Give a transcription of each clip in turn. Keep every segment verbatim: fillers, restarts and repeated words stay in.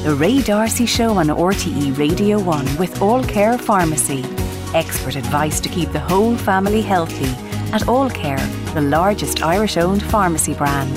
The Ray D'Arcy Show on R T E Radio one with All Care Pharmacy. Expert advice to keep the whole family healthy at All Care, the largest Irish-owned pharmacy brand.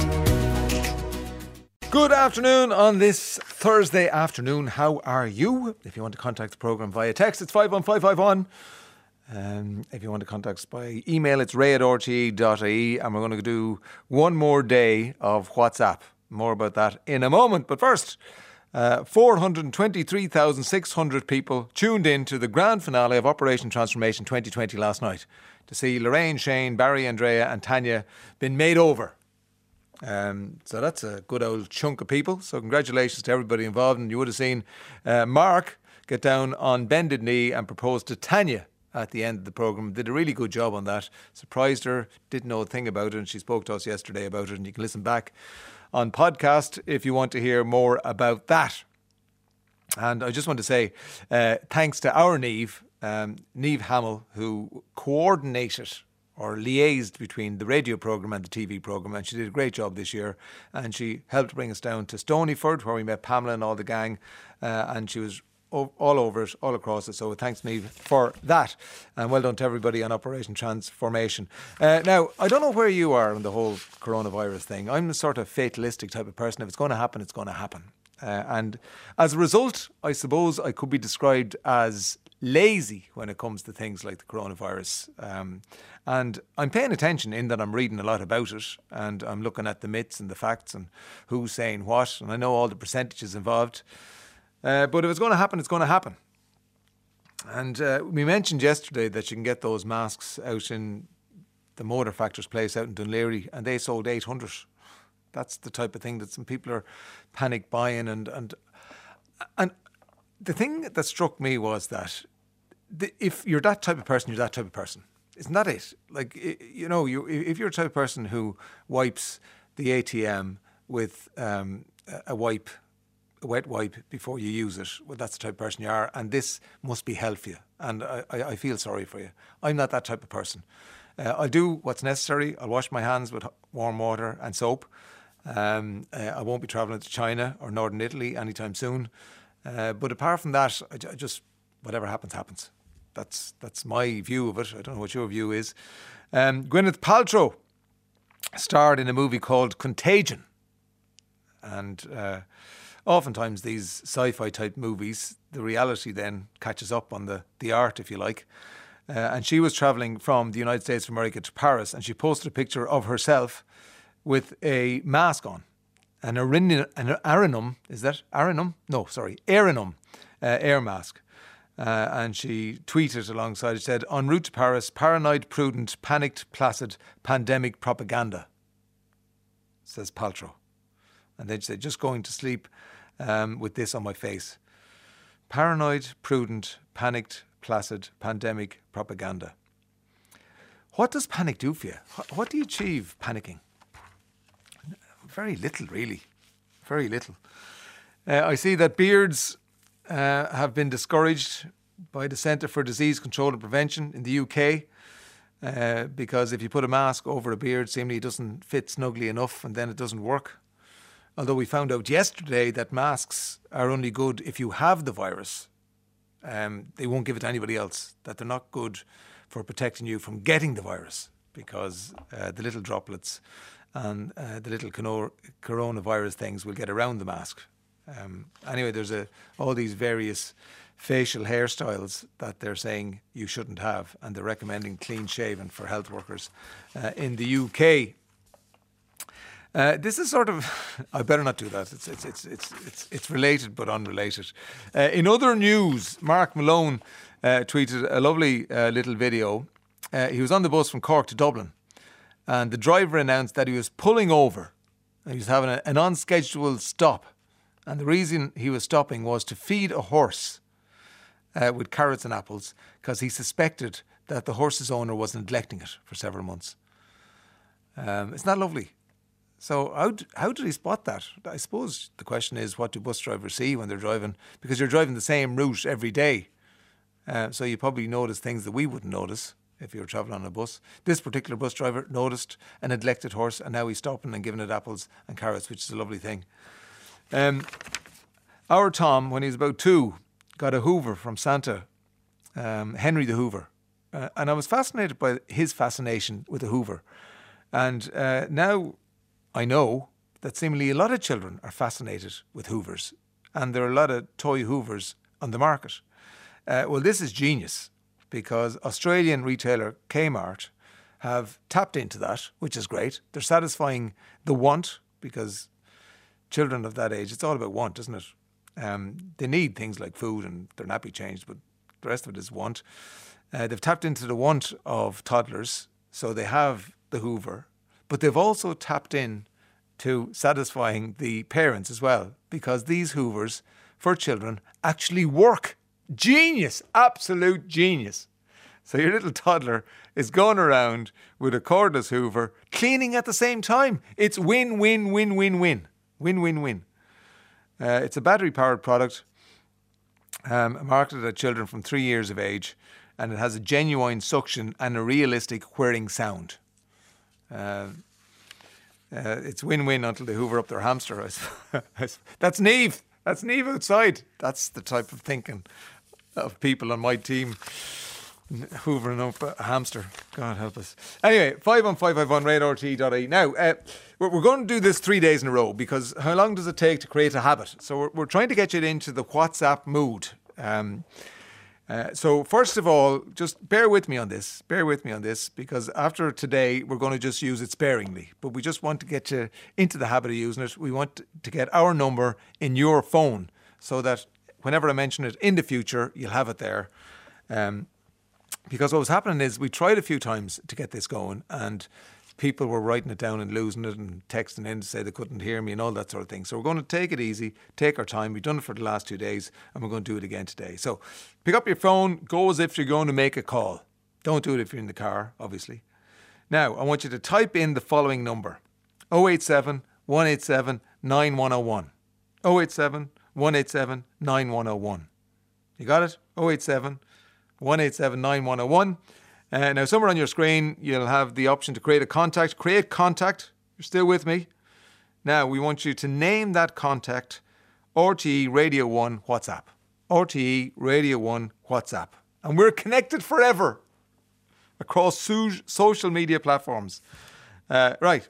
Good afternoon on this Thursday afternoon. How are you? If you want to contact the programme via text, it's five one five five one. Um, if you want to contact us by email, it's ray at r t e dot i e. And we're going to do one more day of WhatsApp. More about that in a moment. But first, uh, four hundred twenty-three thousand six hundred people tuned in to the grand finale of Operation Transformation twenty twenty last night to see Lorraine, Shane, Barry, Andrea and Tanya been made over. Um, so that's a good old chunk of people. So congratulations to everybody involved. And you would have seen uh, Mark get down on bended knee and propose to Tanya at the end of the programme. Did a really good job on that. Surprised her, didn't know a thing about it, and she spoke to us yesterday about it, and you can listen back on podcast if you want to hear more about that. And I just want to say uh, thanks to our Niamh, um, Niamh Hamill, who coordinated or liaised between the radio programme and the T V programme, and she did a great job this year, and she helped bring us down to Stonyford where we met Pamela and all the gang, uh, and she was all over it, all across it. So thanks, Niamh, for that. And well done to everybody on Operation Transformation. Uh, now, I don't know where you are on the whole coronavirus thing. I'm the sort of fatalistic type of person. If it's going to happen, it's going to happen. Uh, and as a result, I suppose I could be described as lazy when it comes to things like the coronavirus. Um, and I'm paying attention in that I'm reading a lot about it, and I'm looking at the myths and the facts and who's saying what. And I know all the percentages involved. Uh, but if it's going to happen, it's going to happen. And uh, we mentioned yesterday that you can get those masks out in the Motor Factors place out in Dunleary, and they sold eight hundred. That's the type of thing that some people are panic buying. And and and the thing that struck me was that the, if you're that type of person, you're that type of person. Isn't that it? Like, you know, you if you're a type of person who wipes the A T M with um, a wipe, a wet wipe before you use it, well, that's the type of person you are, and this must be hell for you, and I, I, I feel sorry for you. I'm not that type of person. Uh, I'll do what's necessary. I'll wash my hands with warm water and soap. Um, uh, I won't be travelling to China or Northern Italy anytime soon. Uh, but apart from that, I, I just, whatever happens, happens. That's that's my view of it. I don't know what your view is. Um, Gwyneth Paltrow starred in a movie called Contagion, and uh, oftentimes these sci-fi type movies, the reality then catches up on the, the art, if you like. Uh, and she was travelling from the United States of America to Paris, and she posted a picture of herself with a mask on. An, arin- an Aranum, is that Aranum? No, sorry, Aranum uh, air mask. Uh, and she tweeted alongside, it said, "En route to Paris, paranoid, prudent, panicked, placid, pandemic propaganda," says Paltrow. And then she said, "Just going to sleep um, with this on my face. Paranoid, prudent, panicked, placid, pandemic propaganda." What does panic do for you? What do you achieve panicking? Very little, really. Very little. Uh, I see that beards uh, have been discouraged by the Centre for Disease Control and Prevention in the U K uh, because if you put a mask over a beard, seemingly it doesn't fit snugly enough and then it doesn't work. Although we found out yesterday that masks are only good if you have the virus. Um, they won't give it to anybody else, that they're not good for protecting you from getting the virus because uh, the little droplets and uh, the little cono- coronavirus things will get around the mask. Um, anyway, there's a, all these various facial hairstyles that they're saying you shouldn't have, and they're recommending clean shaven for health workers uh, in the U K. Uh, this is sort of, I better not do that. It's it's it's it's it's, it's related but unrelated. Uh, in other news, Mark Malone uh, tweeted a lovely uh, little video. Uh, he was on the bus from Cork to Dublin, and the driver announced that he was pulling over. He was having a, an unscheduled stop, and the reason he was stopping was to feed a horse uh, with carrots and apples because he suspected that the horse's owner was neglecting it for several months. Um, isn't that lovely? So how d- how did he spot that? I suppose the question is, what do bus drivers see when they're driving? Because you're driving the same route every day. Uh, so you probably notice things that we wouldn't notice if you were travelling on a bus. This particular bus driver noticed a neglected horse, and now he's stopping and giving it apples and carrots, which is a lovely thing. Um, Our Tom, when he was about two, got a Hoover from Santa, um, Henry the Hoover. Uh, and I was fascinated by his fascination with the Hoover. And uh, now I know that seemingly a lot of children are fascinated with Hoovers. And there are a lot of toy Hoovers on the market. Uh, well, this is genius, because Australian retailer Kmart have tapped into that, which is great. They're satisfying the want, because children of that age, it's all about want, isn't it? Um, they need things like food and their nappy changed, but the rest of it is want. Uh, they've tapped into the want of toddlers, so they have the Hoover, but they've also tapped in to satisfying the parents as well, because these Hoovers for children actually work. Genius, absolute genius. So your little toddler is going around with a cordless Hoover, cleaning at the same time. It's win, win, win, win, win. Win, win, win. Uh, it's a battery-powered product, um, marketed at children from three years of age, and it has a genuine suction and a realistic whirring sound. Uh, uh, it's win-win until they hoover up their hamster. That's Niamh. That's Niamh outside. That's the type of thinking of people on my team. Hoovering up a hamster. God help us. Anyway, five one five five one radar t dot I E. Now, uh, we're, we're going to do this three days in a row, because how long does it take to create a habit? So we're, we're trying to get you into the WhatsApp mood. Um, uh, so first of all, just bear with me on this. Bear with me on this, because after today, we're going to just use it sparingly. But we just want to get you into the habit of using it. We want to get our number in your phone, so that whenever I mention it in the future, you'll have it there. Um, Because what was happening is we tried a few times to get this going, and people were writing it down and losing it and texting in to say they couldn't hear me and all that sort of thing. So we're going to take it easy, take our time. We've done it for the last two days, and we're going to do it again today. So pick up your phone, go as if you're going to make a call. Don't do it if you're in the car, obviously. Now, I want you to type in the following number: oh eight seven, one eight seven, nine one oh one. oh eight seven, one eight seven, nine one oh one. You got it? oh eight seven, one eight seven, nine one oh one. Uh, now, somewhere on your screen, you'll have the option to create a contact. Create contact. You're still with me? Now, we want you to name that contact R T E Radio one WhatsApp. R T E Radio one WhatsApp. And we're connected forever across so- social media platforms. Uh, right.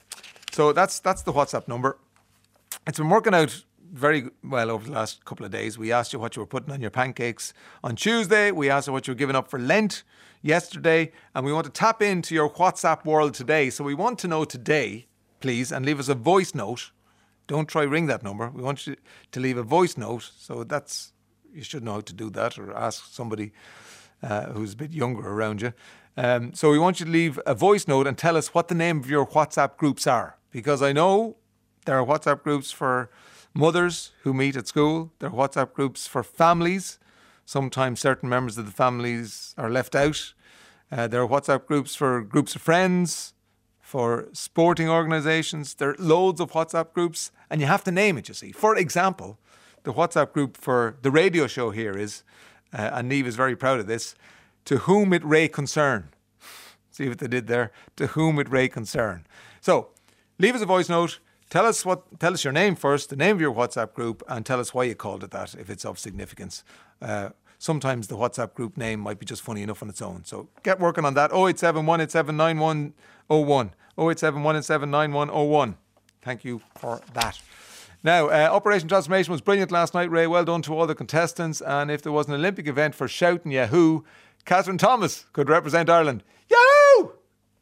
So that's that's the WhatsApp number. It's been working out very well over the last couple of days. We asked you what you were putting on your pancakes on Tuesday. We asked you what you were giving up for Lent yesterday. And we want to tap into your WhatsApp world today. So we want to know today, please, and leave us a voice note. Don't try ring that number. We want you to leave a voice note. So that's, you should know how to do that, or ask somebody uh, who's a bit younger around you. Um, so we want you to leave a voice note and tell us what the name of your WhatsApp groups are. Because I know there are WhatsApp groups for mothers who meet at school. There are WhatsApp groups for families. Sometimes certain members of the families are left out. Uh, there are WhatsApp groups for groups of friends, for sporting organisations. There are loads of WhatsApp groups, and you have to name it, you see. For example, the WhatsApp group for the radio show here is, uh, and Niamh is very proud of this, To Whom It May Concern. See what they did there? To Whom It May Concern. So, leave us a voice note. Tell us what. Tell us your name first, the name of your WhatsApp group, and tell us why you called it that, if it's of significance. Uh, sometimes the WhatsApp group name might be just funny enough on its own. So get working on that. oh eight seven, one eight seven, nine one oh one. oh eight seven, one eight seven, nine one oh one. Thank you for that. Now, uh, Operation Transformation was brilliant last night, Ray. Well done to all the contestants. And if there was an Olympic event for shouting Yahoo, Catherine Thomas could represent Ireland. Yahoo!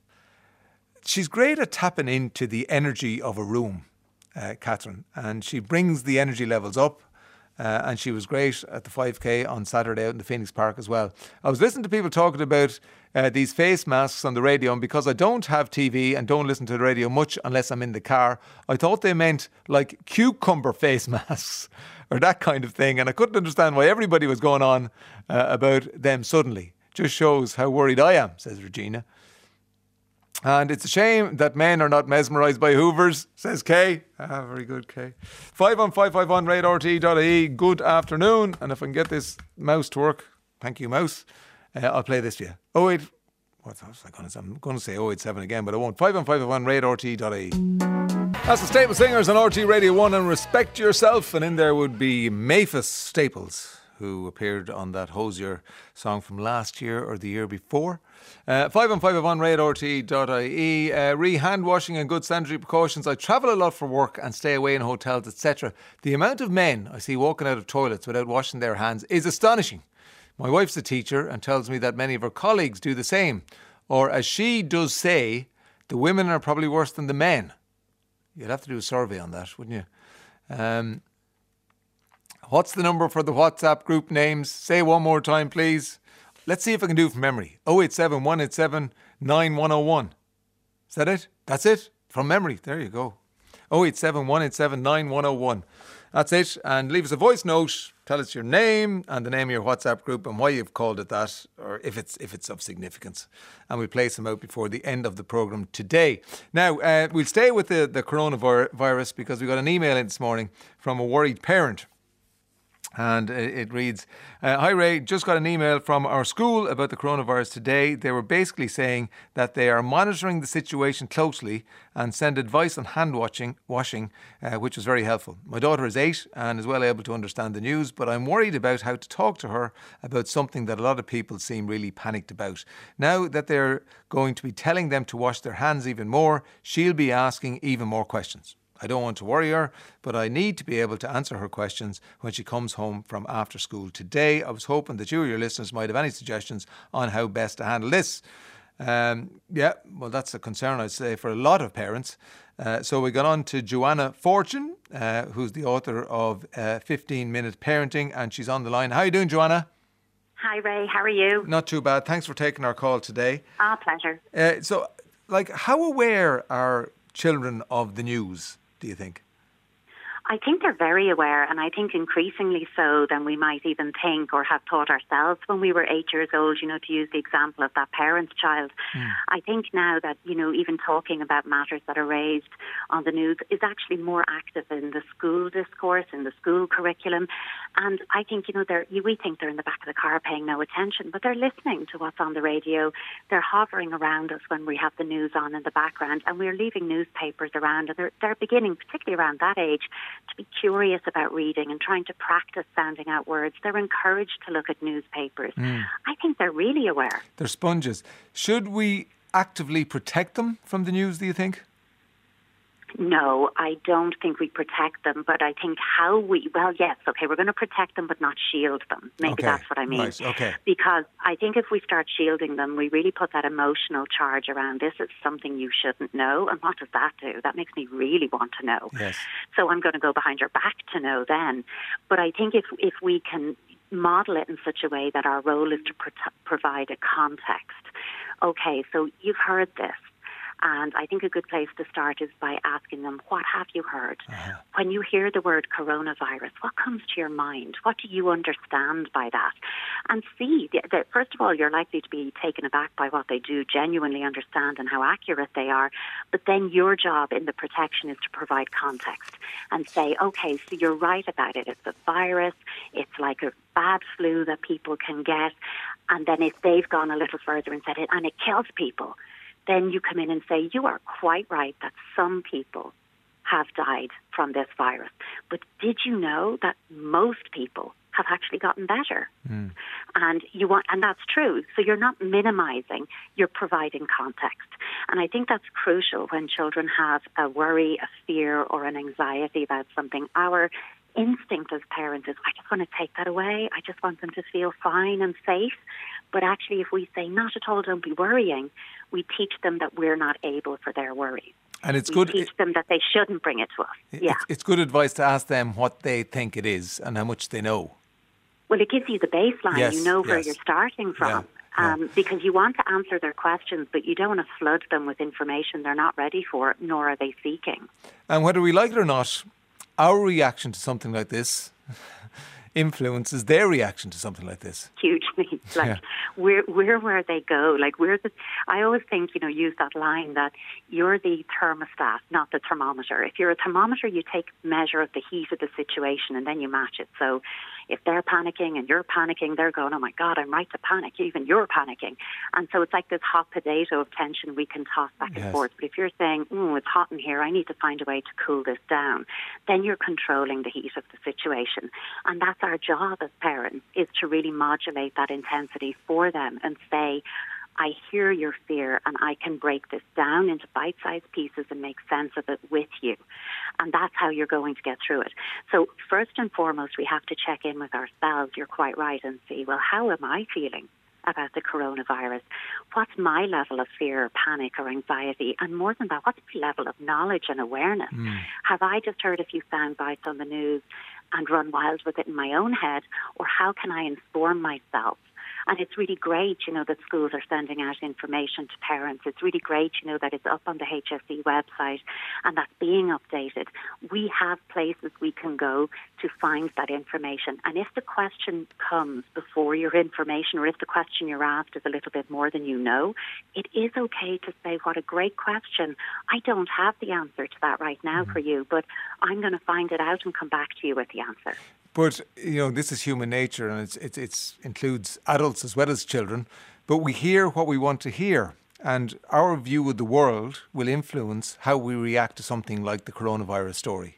She's great at tapping into the energy of a room, uh, Catherine, and she brings the energy levels up. Uh, and she was great at the five K on Saturday out in the Phoenix Park as well. I was listening to people talking about uh, these face masks on the radio, and because I don't have T V and don't listen to the radio much unless I'm in the car, I thought they meant like cucumber face masks or that kind of thing, and I couldn't understand why everybody was going on uh, about them suddenly. Just shows how worried I am, says Regina. And it's a shame that men are not mesmerised by Hoovers, says Kay. Ah, very good, Kay. five one five five one radar t dot I E. Good afternoon. And if I can get this mouse to work, thank you, mouse, uh, I'll play this for you. oh eight, what was I going to say? I'm going to say oh eight seven again, but I won't. five one five five one radar t dot I E. That's the Staple Singers on R T Radio one and Respect Yourself. And in there would be Mavis Staples, who appeared on that Hosier song from last year or the year before. Uh, five one five five one, ray at r t e dot i e. Uh, re hand washing and good sanitary precautions. I travel a lot for work and stay away in hotels, et cetera. The amount of men I see walking out of toilets without washing their hands is astonishing. My wife's a teacher and tells me that many of her colleagues do the same. Or as she does say, the women are probably worse than the men. You'd have to do a survey on that, wouldn't you? Um, what's the number for the WhatsApp group names? Say one more time, please. Let's see if I can do it from memory. oh eight seven, one eight seven, nine one oh one. Is that it? That's it? From memory. There you go. oh eight seven, one eight seven, nine one oh one. That's it. And leave us a voice note. Tell us your name and the name of your WhatsApp group and why you've called it that, or if it's if it's of significance. And we'll play some out before the end of the programme today. Now, uh, we'll stay with the, the coronavirus because we got an email in this morning from a worried parent. And it reads, uh, Hi Ray, just got an email from our school about the coronavirus today. They were basically saying that they are monitoring the situation closely and send advice on hand washing, washing uh, which was very helpful. My daughter is eight and is well able to understand the news, but I'm worried about how to talk to her about something that a lot of people seem really panicked about. Now that they're going to be telling them to wash their hands even more, she'll be asking even more questions. I don't want to worry her, but I need to be able to answer her questions when she comes home from after school today. I was hoping that you or your listeners might have any suggestions on how best to handle this. Um, yeah, well, that's a concern, I'd say, for a lot of parents. Uh, so we got on to Joanna Fortune, uh, who's the author of uh, fifteen minute Parenting, and she's on the line. How are you doing, Joanna? Hi, Ray. How are you? Not too bad. Thanks for taking our call today. Ah, pleasure. Uh, so, like, how aware are children of the news, do you think? I think they're very aware, and I think increasingly so than we might even think or have thought ourselves when we were eight years old, you know, to use the example of that parent child. Mm. I think now that, you know, even talking about matters that are raised on the news is actually more active in the school discourse, in the school curriculum. And I think, you know, they're, we think they're in the back of the car paying no attention, but they're listening to what's on the radio. They're hovering around us when we have the news on in the background, and we're leaving newspapers around, and they're, they're beginning, particularly around that age, to be curious about reading and trying to practice sounding out words. They're encouraged to look at newspapers. Mm. I think they're really aware. They're sponges. Should we actively protect them from the news, do you think? No, I don't think we protect them, but I think how we, well, yes, okay, we're going to protect them but not shield them. Maybe okay. that's what I mean. Right. Okay. Because I think if we start shielding them, we really put that emotional charge around this is something you shouldn't know. And what does that do? That makes me really want to know. Yes. So I'm going to go behind your back to know then. But I think if if we can model it in such a way that our role is to pro- provide a context. Okay, so you've heard this. And I think a good place to start is by asking them, what have you heard? Uh-huh. When you hear the word coronavirus, what comes to your mind? What do you understand by that? And see, that first of all, you're likely to be taken aback by what they do genuinely understand and how accurate they are. But then your job in the protection is to provide context and say, okay, so you're right about it. It's a virus. It's like a bad flu that people can get. And then if they've gone a little further and said it, and it kills people, then you come in and say, you are quite right that some people have died from this virus. But did you know that most people have actually gotten better? Mm. And you want, and that's true. So you're not minimizing, you're providing context. And I think that's crucial when children have a worry, a fear, or an anxiety about something. Our instinct as parents is, I just want to take that away. I just want them to feel fine and safe. But actually, if we say, not at all, don't be worrying, we teach them that we're not able for their worries. And it's we good. teach them that they shouldn't bring it to us. It's, yeah. it's good advice to ask them what they think it is and how much they know. Well, it gives you the baseline. Yes, you know where yes. you're starting from. Yeah, um, yeah. Because you want to answer their questions, but you don't want to flood them with information they're not ready for, nor are they seeking. And whether we like it or not, our reaction to something like this influences their reaction to something like this. Hugely. Like, yeah. we're, we're where they go. Like, we're the, I always think, you know, use that line that you're the thermostat, not the thermometer. If you're a thermometer, you take measure of the heat of the situation and then you match it. So if they're panicking and you're panicking, they're going, oh my God, I'm right to panic. Even you're panicking. And so it's like this hot potato of tension we can toss back and Yes. forth. But if you're saying, oh, it's hot in here, I need to find a way to cool this down, then you're controlling the heat of the situation. And that's our job as parents, is to really modulate that intensity for them and say, I hear your fear and I can break this down into bite-sized pieces and make sense of it with you. And that's how you're going to get through it. So first and foremost, we have to check in with ourselves, you're quite right, and see, well, how am I feeling about the coronavirus? What's my level of fear, panic or anxiety? And more than that, what's my level of knowledge and awareness? Mm. Have I just heard a few sound bites on the news and run wild with it in my own head? Or how can I inform myself? And it's really great, you know, that schools are sending out information to parents. It's really great, you know, that it's up on the H S E website and that's being updated. We have places we can go to find that information. And if the question comes before your information, or if the question you're asked is a little bit more than you know, it is okay to say, what a great question. I don't have the answer to that right now mm-hmm. for you, but I'm going to find it out and come back to you with the answer. But, you know, this is human nature, and it's, it's, it's includes adults as well as children. But we hear what we want to hear. And our view of the world will influence how we react to something like the coronavirus story.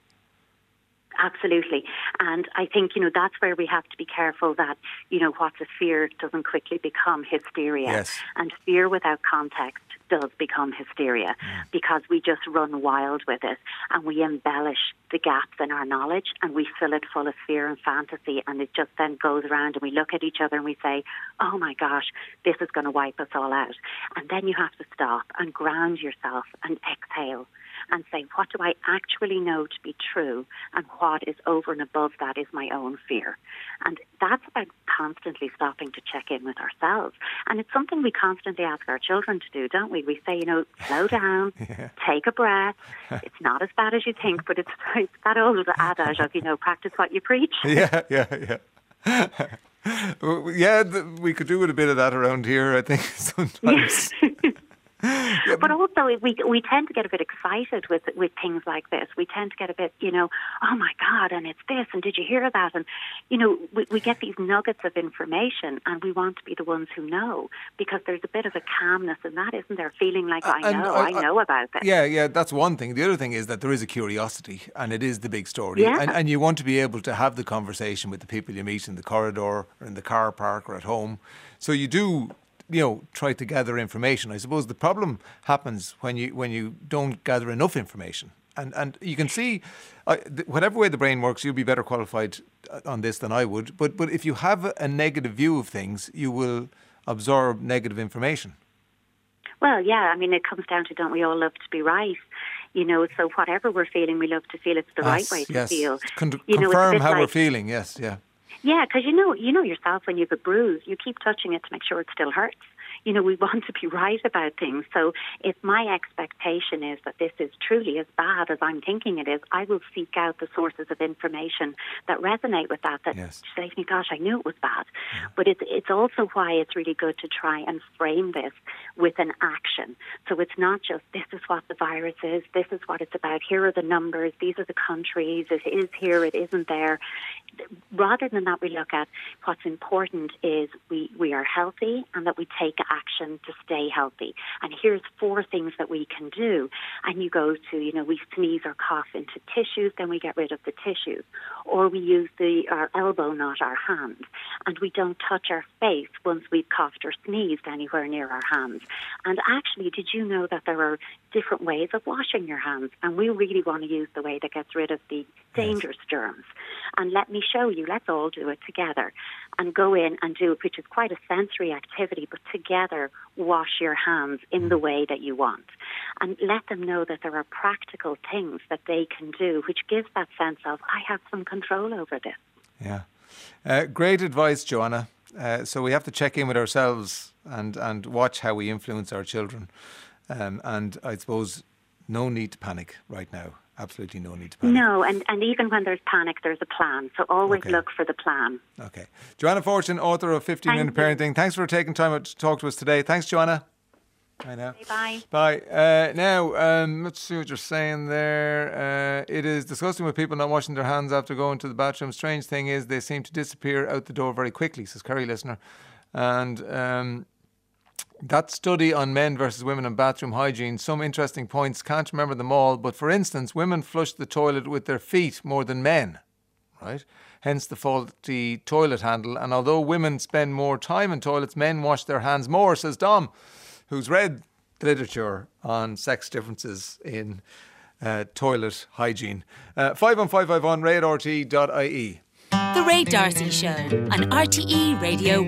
Absolutely. And I think, you know, that's where we have to be careful that, you know, what's a fear doesn't quickly become hysteria. Yes. And fear without context does become hysteria yeah. because we just run wild with it and we embellish the gaps in our knowledge and we fill it full of fear and fantasy, and it just then goes around and we look at each other and we say, oh my gosh, this is going to wipe us all out. And then you have to stop and ground yourself and exhale and say, what do I actually know to be true, and what is over and above that is my own fear. And that's about constantly stopping to check in with ourselves. And it's something we constantly ask our children to do, don't we? We say, you know, slow down, yeah. take a breath. It's not as bad as you think, but it's, it's that old adage of, you know, practice what you preach. Yeah, yeah, yeah. Yeah, we could do with a bit of that around here, I think, sometimes. Yeah, but also we we tend to get a bit excited with with things like this. We tend to get a bit, you know, oh my God, and it's this, and did you hear that? And, you know, we, we get these nuggets of information and we want to be the ones who know, because there's a bit of a calmness in that, isn't there? Feeling like, I and know, I, I know about this. Yeah, yeah, that's one thing. The other thing is that there is a curiosity, and it is the big story. Yeah. And, and you want to be able to have the conversation with the people you meet in the corridor or in the car park or at home. So you do, you know, try to gather information. I suppose the problem happens when you when you don't gather enough information. And and you can see, uh, th- whatever way the brain works, you'll be better qualified on this than I would. But but if you have a, a negative view of things, you will absorb negative information. Well, yeah, I mean, it comes down to, don't we all love to be right? You know, so whatever we're feeling, we love to feel it's the yes, right way to yes. feel. Con- you confirm know, how like, we're feeling, yes, yeah. Yeah, because you know, you know yourself, when you have a bruise, you keep touching it to make sure it still hurts. You know, we want to be right about things. So if my expectation is that this is truly as bad as I'm thinking it is, I will seek out the sources of information that resonate with that, that yes. say to me, gosh, I knew it was bad. Yeah. But it's, it's also why it's really good to try and frame this with an action. So it's not just, this is what the virus is, this is what it's about, here are the numbers, these are the countries, it is here, it isn't there. Rather than that, we look at what's important is we, we are healthy and that we take action to stay healthy. And here's four things that we can do. And you go to, you know, we sneeze or cough into tissues, then we get rid of the tissues. Or we use the our elbow, not our hand. And we don't touch our face once we've coughed or sneezed anywhere near our hands. And actually, did you know that there are different ways of washing your hands? And we really want to use the way that gets rid of the dangerous yes. germs. And let me show you, let's all do it together and go in and do it, which is quite a sensory activity, but together wash your hands in the way that you want. And let them know that there are practical things that they can do, which gives that sense of, I have some control over this. Yeah. Uh, great advice, Joanna. Uh, so we have to check in with ourselves and, and watch how we influence our children. Um, and I suppose no need to panic right now. Absolutely no need to panic. No, and, and even when there's panic, there's a plan. So always okay. look for the plan. Okay. Joanna Fortune, author of fifteen minute Parenting. Thanks for taking time out to talk to us today. Thanks, Joanna. Bye now. Bye. Bye. Uh, now, um, let's see what you're saying there. Uh, it is disgusting with people not washing their hands after going to the bathroom. Strange thing is they seem to disappear out the door very quickly, says Kerry listener. And um, that study on men versus women and bathroom hygiene, some interesting points, can't remember them all. But for instance, women flush the toilet with their feet more than men, right? Hence the faulty toilet handle. And although women spend more time in toilets, men wash their hands more, says Dom, who's read the literature on sex differences in uh, toilet hygiene. Uh, five one five five one, ray at r t e dot i e. The Ray D'Arcy Show on R T E Radio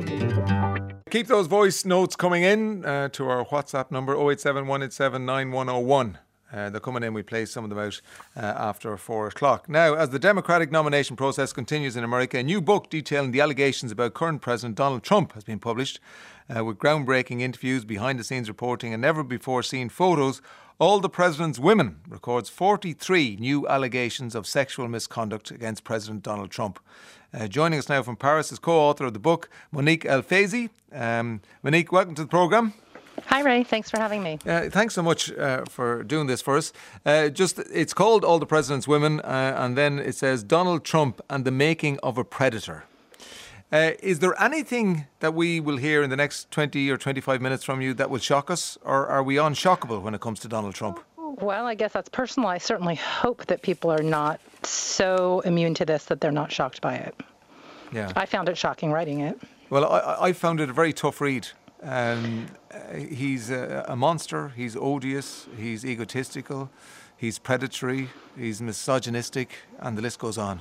one. Keep those voice notes coming in uh, to our WhatsApp number oh eight seven, one eight seven, nine one oh one. Uh, they're coming in. We play some of them out uh, after four o'clock. Now, as the Democratic nomination process continues in America, a new book detailing the allegations about current President Donald Trump has been published, uh, with groundbreaking interviews, behind-the-scenes reporting and never-before-seen photos. All the President's Women records forty-three new allegations of sexual misconduct against President Donald Trump. Uh, joining us now from Paris is co-author of the book, Monique El-Faizi. Um, Monique, welcome to the programme. Hi, Ray. Thanks for having me. Uh, thanks so much uh, for doing this for us. Uh, just, it's called All the President's Women, uh, and then it says Donald Trump and the Making of a Predator. Uh, is there anything that we will hear in the next twenty or twenty-five minutes from you that will shock us, or are we unshockable when it comes to Donald Trump? Well, I guess that's personal. I certainly hope that people are not so immune to this that they're not shocked by it. Yeah. I found it shocking writing it. Well, I, I found it a very tough read. Um, he's a, a monster, he's odious, he's egotistical, he's predatory, he's misogynistic, and the list goes on.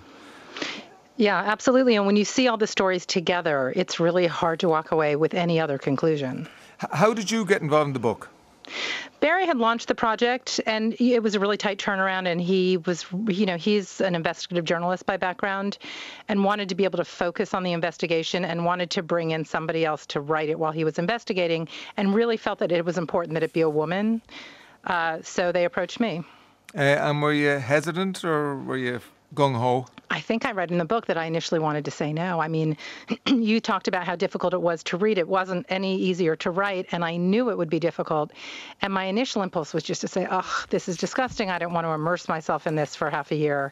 Yeah, absolutely. And when you see all the stories together, it's really hard to walk away with any other conclusion. H- how did you get involved in the book? Barry had launched the project, and it was a really tight turnaround, and he was, you know, he's an investigative journalist by background and wanted to be able to focus on the investigation and wanted to bring in somebody else to write it while he was investigating, and really felt that it was important that it be a woman. Uh, so they approached me. Uh, and were you hesitant or were you gung-ho? I think I read in the book that I initially wanted to say no. I mean, you talked about how difficult it was to read. It wasn't any easier to write, and I knew it would be difficult. And my initial impulse was just to say, ugh, this is disgusting. I don't want to immerse myself in this for half a year.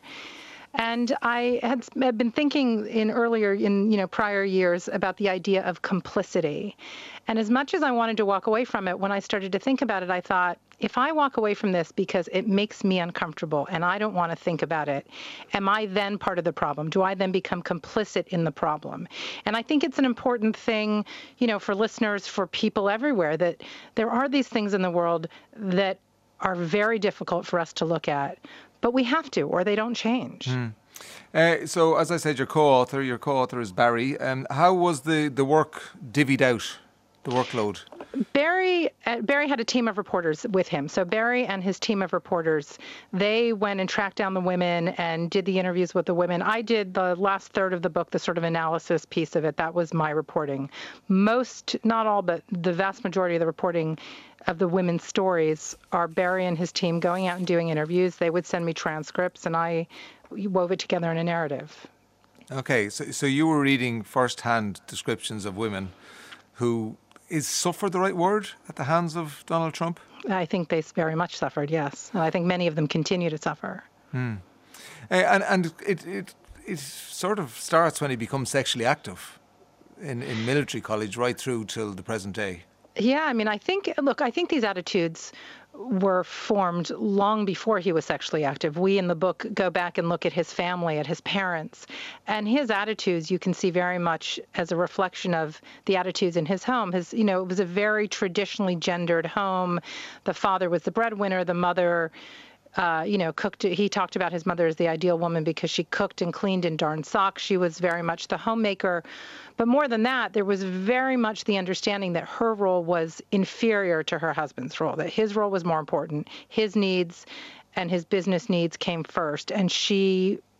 And I had, had been thinking in earlier, in you know, prior years about the idea of complicity. And as much as I wanted to walk away from it, when I started to think about it, I thought, if I walk away from this because it makes me uncomfortable and I don't want to think about it, am I then part of the problem? Do I then become complicit in the problem? And I think it's an important thing, you know, for listeners, for people everywhere, that there are these things in the world that are very difficult for us to look at, but we have to, or they don't change. Mm. Uh, so, as I said, your co-author, your co-author is Barry. Um, how was the, the work divvied out, the workload? Barry uh, Barry had a team of reporters with him. So Barry and his team of reporters, they went and tracked down the women and did the interviews with the women. I did the last third of the book, the sort of analysis piece of it. That was my reporting. Most, not all, but the vast majority of the reporting of the women's stories are Barry and his team going out and doing interviews. They would send me transcripts, and I wove it together in a narrative. Okay, so so you were reading first-hand descriptions of women who, is suffer the right word, at the hands of Donald Trump? I think they very much suffered, yes. And I think many of them continue to suffer. Hmm. Uh, and and it, it it sort of starts when he becomes sexually active in, in military college right through till the present day. Yeah, I mean, I think, look, I think these attitudes were formed long before he was sexually active. We in the book go back and look at his family, at his parents, and his attitudes you can see very much as a reflection of the attitudes in his home. His, you know, it was a very traditionally gendered home. The father was the breadwinner, the mother Uh, you know, cooked. He talked about his mother as the ideal woman because she cooked and cleaned and darned socks. She was very much the homemaker. But more than that, there was very much the understanding that her role was inferior to her husband's role, that his role was more important. His needs and his business needs came first. And she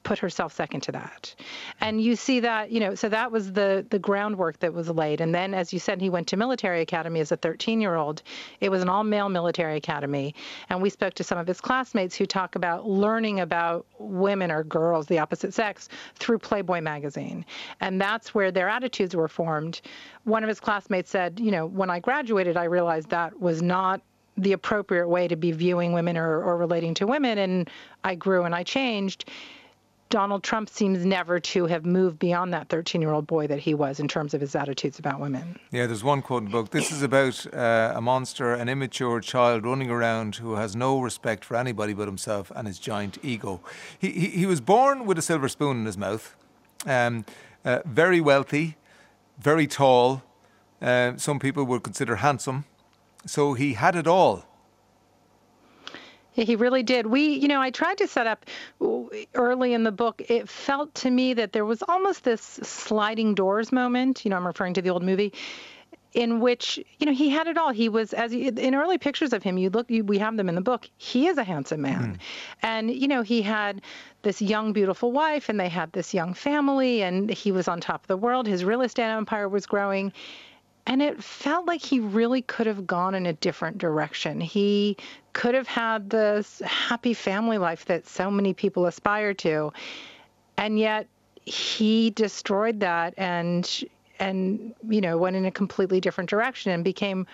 put herself second to that. And you see that, you know, so that was the the groundwork that was laid. And then, as you said, he went to military academy as a thirteen-year-old. It was an all-male military academy. And we spoke to some of his classmates who talk about learning about women or girls, the opposite sex, through Playboy magazine. And that's where their attitudes were formed. One of his classmates said, you know, when I graduated, I realized that was not the appropriate way to be viewing women or, or relating to women. And I grew and I changed. Donald Trump seems never to have moved beyond that thirteen-year-old boy that he was in terms of his attitudes about women. Yeah, there's one quote in the book. This is about uh, a monster, an immature child running around who has no respect for anybody but himself and his giant ego. He he, he was born with a silver spoon in his mouth, um, uh, very wealthy, very tall. Uh, some people would consider handsome. So he had it all. He really did. We, you know, I tried to set up early in the book. It felt to me that there was almost this sliding doors moment. You know, I'm referring to the old movie, in which, you know, he had it all. He was, as he, in early pictures of him, you look, you, we have them in the book. He is a handsome man. Mm. And, you know, he had this young, beautiful wife, and they had this young family, and he was on top of the world. His real estate empire was growing. And it felt like he really could have gone in a different direction. He could have had this happy family life that so many people aspire to. And yet he destroyed that and, and you know, went in a completely different direction and became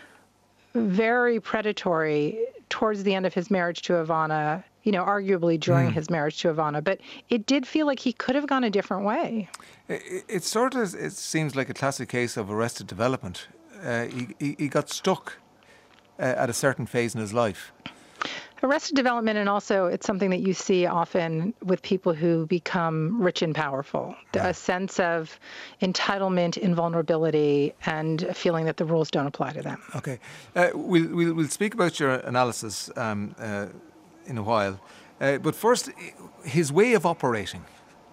very predatory towards the end of his marriage to Ivana, you know, arguably during mm. his marriage to Ivana. But it did feel like he could have gone a different way. It, it sort of it seems like a classic case of arrested development. Uh, he, he, he got stuck uh, at a certain phase in his life. Arrested development, and also it's something that you see often with people who become rich and powerful. Right. A sense of entitlement, invulnerability, and a feeling that the rules don't apply to them. Okay. Uh, we'll, we'll, we'll speak about your analysis um, uh, in a while. Uh, but first, his way of operating.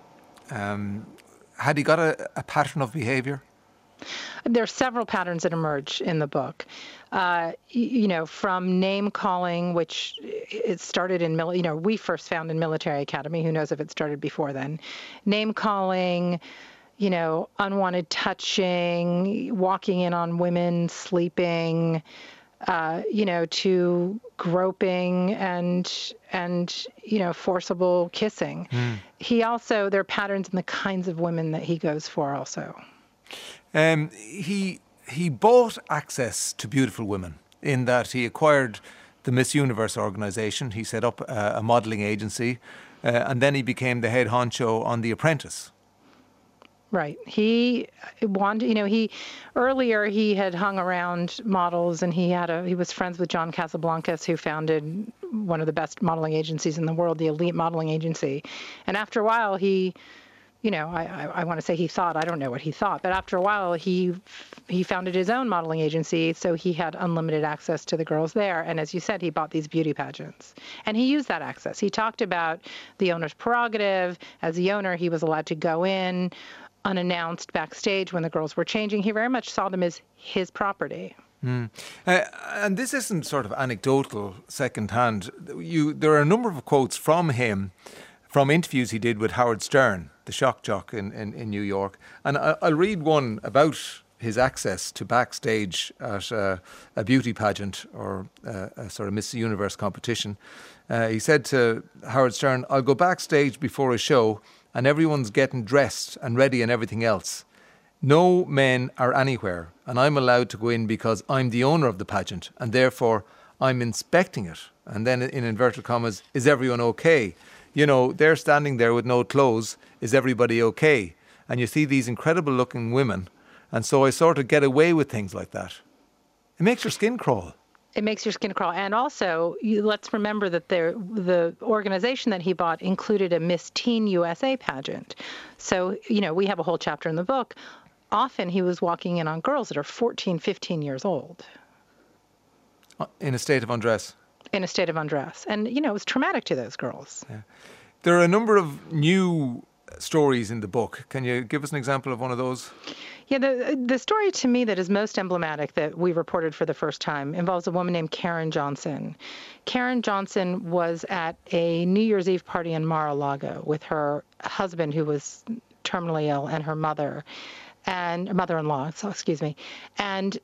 Um, had he got a, a pattern of behaviour? There are several patterns that emerge in the book. Uh, you know, from name calling, which it started in, you know, we first found in military academy. Who knows if it started before then? Name calling, you know, unwanted touching, walking in on women, sleeping, uh, you know, to groping and, and, you know, forcible kissing. Mm. He also, there are patterns in the kinds of women that he goes for also. Um, he he bought access to beautiful women in that he acquired the Miss Universe organisation. He set up a, a modelling agency, uh, and then he became the head honcho on The Apprentice. Right. He wanted, you know, he earlier he had hung around models, and he had a he was friends with John Casablancas, who founded one of the best modelling agencies in the world, the Elite Modelling Agency. And after a while, he, you know, I, I, I want to say he thought, I don't know what he thought, but after a while he he founded his own modeling agency, so he had unlimited access to the girls there. And as you said, he bought these beauty pageants. And he used that access. He talked about the owner's prerogative. As the owner, he was allowed to go in unannounced backstage when the girls were changing. He very much saw them as his property. Mm. Uh, and this isn't sort of anecdotal, second-hand. You, there are a number of quotes from him from interviews he did with Howard Stern, the shock jock in, in, in New York. And I, I'll read one about his access to backstage at uh, a beauty pageant or uh, a sort of Miss Universe competition. Uh, he said to Howard Stern, "I'll go backstage before a show and everyone's getting dressed and ready and everything else. No men are anywhere, and I'm allowed to go in because I'm the owner of the pageant, and therefore I'm inspecting it." And then in inverted commas, "Is everyone okay?" You know, they're standing there with no clothes. Is everybody okay? And you see these incredible looking women. And so I sort of get away with things like that. It makes your skin crawl. It makes your skin crawl. And also, you, let's remember that there, the organization that he bought included a Miss Teen U S A pageant. So, you know, we have a whole chapter in the book. Often he was walking in on girls that are fourteen, fifteen years old. In a state of undress. In a state of undress. And, you know, it was traumatic to those girls. Yeah. There are a number of new stories in the book. Can you give us an example of one of those? Yeah, the the story to me that is most emblematic that we reported for the first time involves a woman named Karen Johnson. Karen Johnson was at a New Year's Eve party in Mar-a-Lago with her husband, who was terminally ill, and her mother, and mother-in-law, so excuse me. And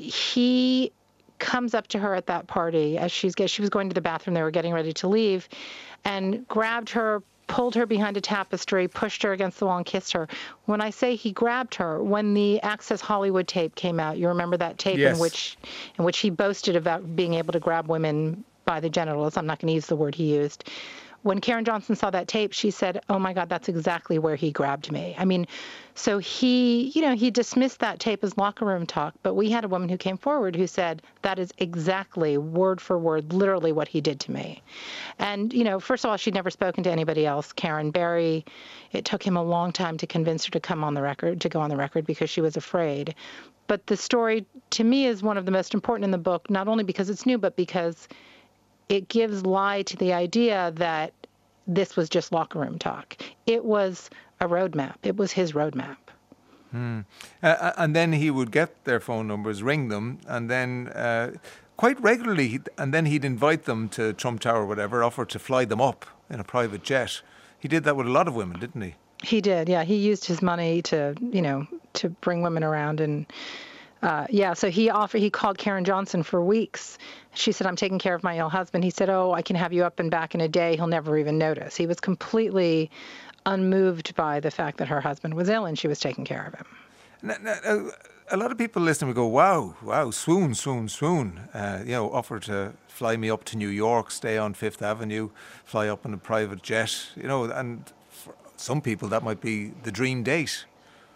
he comes up to her at that party as she's she was going to the bathroom. They were getting ready to leave, and grabbed her, pulled her behind a tapestry, pushed her against the wall, and kissed her. When I say he grabbed her, when the Access Hollywood tape came out, you remember that tape yes. in which in which he boasted about being able to grab women by the genitals. I'm not going to use the word he used. When Karen Johnson saw that tape, she said, "Oh my God, that's exactly where he grabbed me." I mean, so he, you know, he dismissed that tape as locker room talk, but we had a woman who came forward who said, that is exactly, word for word, literally what he did to me. And, you know, first of all, she'd never spoken to anybody else. Karen Berry, it took him a long time to convince her to come on the record, to go on the record, because she was afraid. But the story, to me, is one of the most important in the book, not only because it's new, but because it gives lie to the idea that this was just locker room talk. It was a roadmap. It was his roadmap. Hmm. Uh, and then he would get their phone numbers, ring them, and then uh, quite regularly, and then he'd invite them to Trump Tower or whatever, offer to fly them up in a private jet. He did that with a lot of women, didn't he? He did, yeah. He used his money to, you know, to bring women around. And Uh, yeah, so he offered, he called Karen Johnson for weeks. She said, "I'm taking care of my ill husband." He said, "Oh, I can have you up and back in a day. He'll never even notice." He was completely unmoved by the fact that her husband was ill and she was taking care of him. Now, now, a lot of people listening would go, wow, wow, swoon, swoon, swoon. Uh, you know, offer to fly me up to New York, stay on Fifth Avenue, fly up in a private jet. You know, and for some people that might be the dream date.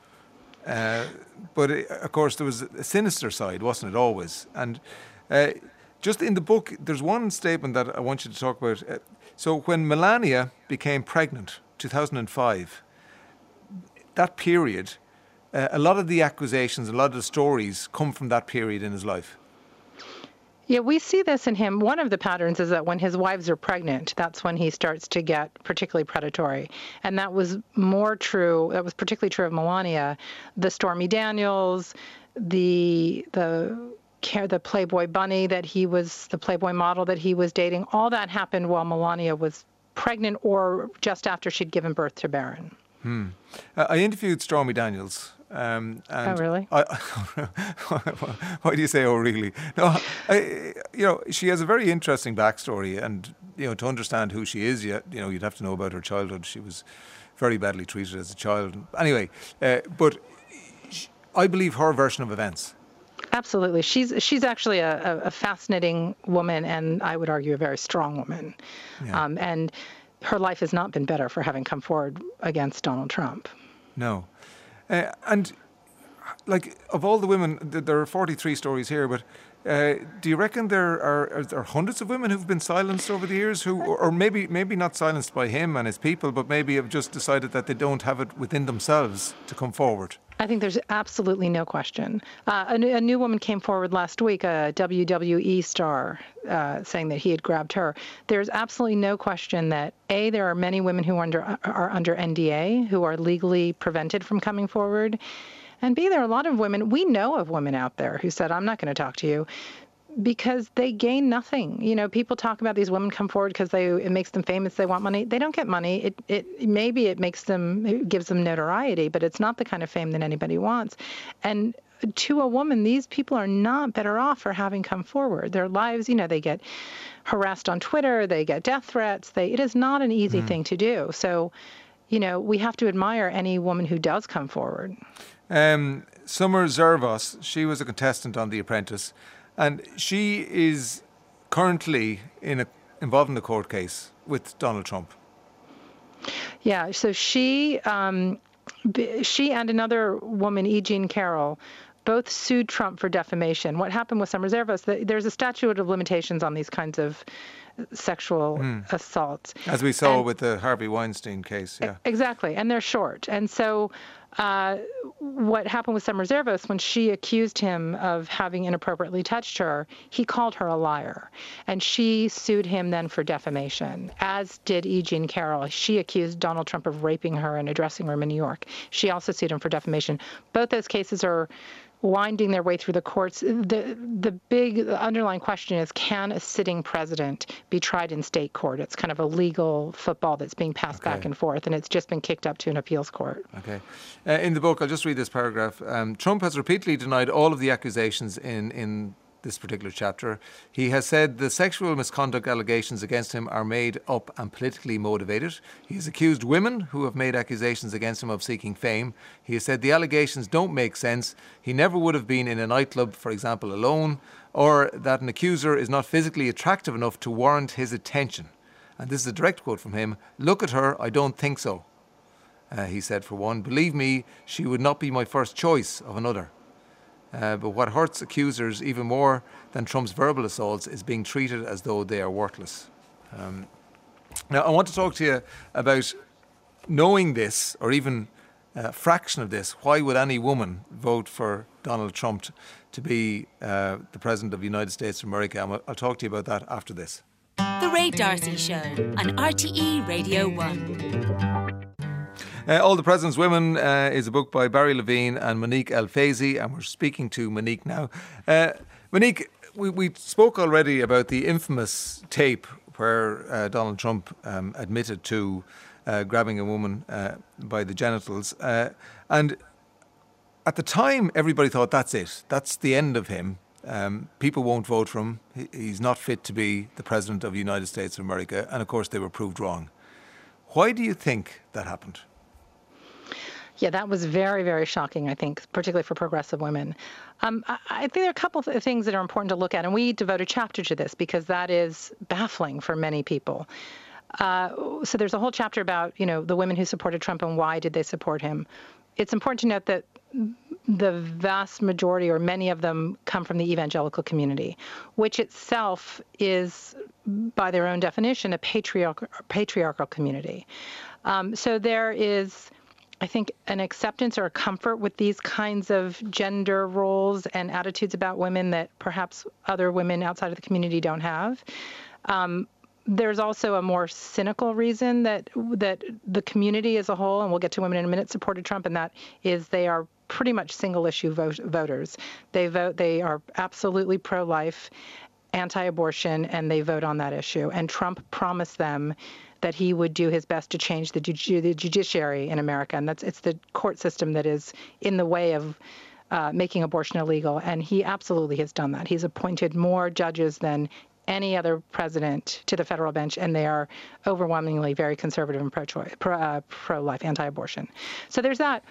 Uh, but it, of course, there was a sinister side, wasn't it, always? And uh, just in the book, there's one statement that I want you to talk about. Uh, so when Melania became pregnant, two thousand five, that period, uh, a lot of the accusations, a lot of the stories come from that period in his life. Yeah, we see this in him. One of the patterns is that when his wives are pregnant, that's when he starts to get particularly predatory. And that was more true, that was particularly true of Melania. The Stormy Daniels, the the the Playboy bunny that he was, the Playboy model that he was dating, all that happened while Melania was pregnant or just after she'd given birth to Barron. Hmm. Uh, I interviewed Stormy Daniels. Um, and oh, really? I, why do you say, oh, really? No, I, you know, she has a very interesting backstory, and, you know, to understand who she is, you, you know, you'd have to know about her childhood. She was very badly treated as a child. Anyway, uh, but she, I believe her version of events. Absolutely. She's she's actually a, a fascinating woman, and I would argue a very strong woman. Yeah. Um, and her life has not been better for having come forward against Donald Trump. No. Uh, and, like, of all the women, there are forty-three stories here, but uh, do you reckon there are, are there hundreds of women who've been silenced over the years, who, or maybe maybe not silenced by him and his people, but maybe have just decided that they don't have it within themselves to come forward? I think there's absolutely no question. Uh, a, a new woman came forward last week, a W W E star, uh, saying that he had grabbed her. There's absolutely no question that, A, there are many women who are under, are under N D A, who are legally prevented from coming forward. And B, there are a lot of women, we know of women out there who said, "I'm not going to talk to you," because they gain nothing. You know, people talk about these women come forward because they it makes them famous, they want money. They don't get money. It it maybe it makes them it gives them notoriety, but it's not the kind of fame that anybody wants. And to a woman, these people are not better off for having come forward. Their lives, you know, they get harassed on Twitter, they get death threats. They it is not an easy mm. thing to do. So, you know, we have to admire any woman who does come forward. Um, Summer Zervos, she was a contestant on The Apprentice. And she is currently in a, involved in a court case with Donald Trump. Yeah, so she, um, she and another woman, E. Jean Carroll, both sued Trump for defamation. What happened with Summer Zervos, there's a statute of limitations on these kinds of sexual mm. assaults. As we saw and, with the Harvey Weinstein case, yeah. Exactly, and they're short. And so uh, what happened with Summer Zervos, when she accused him of having inappropriately touched her, he called her a liar. And she sued him then for defamation, as did E. Jean Carroll. She accused Donald Trump of raping her in a dressing room in New York. She also sued him for defamation. Both those cases are winding their way through the courts. The the big underlying question is, can a sitting president be tried in state court? It's kind of a legal football that's being passed okay. back and forth, and it's just been kicked up to an appeals court. Okay. Uh, in the book, I'll just read this paragraph. Um, Trump has repeatedly denied all of the accusations in, in this particular chapter. He has said the sexual misconduct allegations against him are made up and politically motivated. He has accused women who have made accusations against him of seeking fame. He has said the allegations don't make sense. He never would have been in a nightclub, for example, alone, or that an accuser is not physically attractive enough to warrant his attention. And this is a direct quote from him. Look at her, I don't think so. Uh, he said, for one, believe me, she would not be my first choice of another. Uh, but what hurts accusers even more than Trump's verbal assaults is being treated as though they are worthless. Um, now, I want to talk to you about knowing this, or even a fraction of this. Why would any woman vote for Donald Trump t- to be uh, the President of the United States of America? And I'll, I'll talk to you about that after this. The Ray D'Arcy Show on R T E Radio one. Uh, All the President's Women uh, is a book by Barry Levine and Monique El-Faizi, and we're speaking to Monique now. Uh, Monique, we, we spoke already about the infamous tape where uh, Donald Trump um, admitted to uh, grabbing a woman uh, by the genitals. Uh, and at the time, everybody thought, that's it. That's the end of him. Um, people won't vote for him. He, he's not fit to be the President of the United States of America. And of course, they were proved wrong. Why do you think that happened? Yeah, that was very, very shocking, I think, particularly for progressive women. Um, I, I think there are a couple of things that are important to look at, and we devote a chapter to this because that is baffling for many people. Uh, so there's a whole chapter about, you know, the women who supported Trump and why did they support him. It's important to note that the vast majority, or many of them, come from the evangelical community, which itself is, by their own definition, a patriarchal, patriarchal community. Um, so there is, I think, an acceptance or a comfort with these kinds of gender roles and attitudes about women that perhaps other women outside of the community don't have. Um, there's also a more cynical reason that that the community as a whole, and we'll get to women in a minute, supported Trump, and that is they are pretty much single-issue vote, voters. They vote. They are absolutely pro-life, anti-abortion, and they vote on that issue. And Trump promised them that he would do his best to change the, ju- the judiciary in America, and that's it's the court system that is in the way of uh, making abortion illegal, and he absolutely has done that. He's appointed more judges than any other president to the federal bench, and they are overwhelmingly very conservative and pro-choice, pro, uh, pro-life, anti-abortion. So there's that.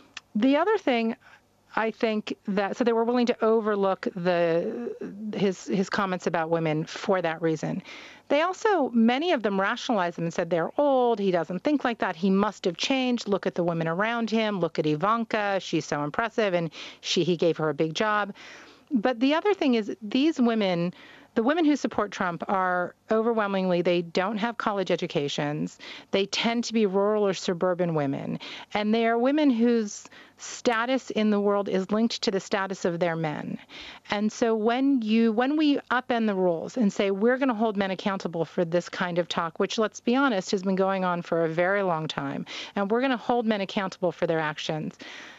The other thing, I think that so they were willing to overlook the his his comments about women for that reason. They also, many of them rationalized them and said they're old, he doesn't think like that, he must have changed, look at the women around him, look at Ivanka, she's so impressive, and she he gave her a big job. But the other thing is these women, the women who support Trump are overwhelmingly, they don't have college educations. They tend to be rural or suburban women. And they are women whose status in the world is linked to the status of their men. And so when you, when we upend the rules and say we're going to hold men accountable for this kind of talk, which, let's be honest, has been going on for a very long time, and we're going to hold men accountable for their actions,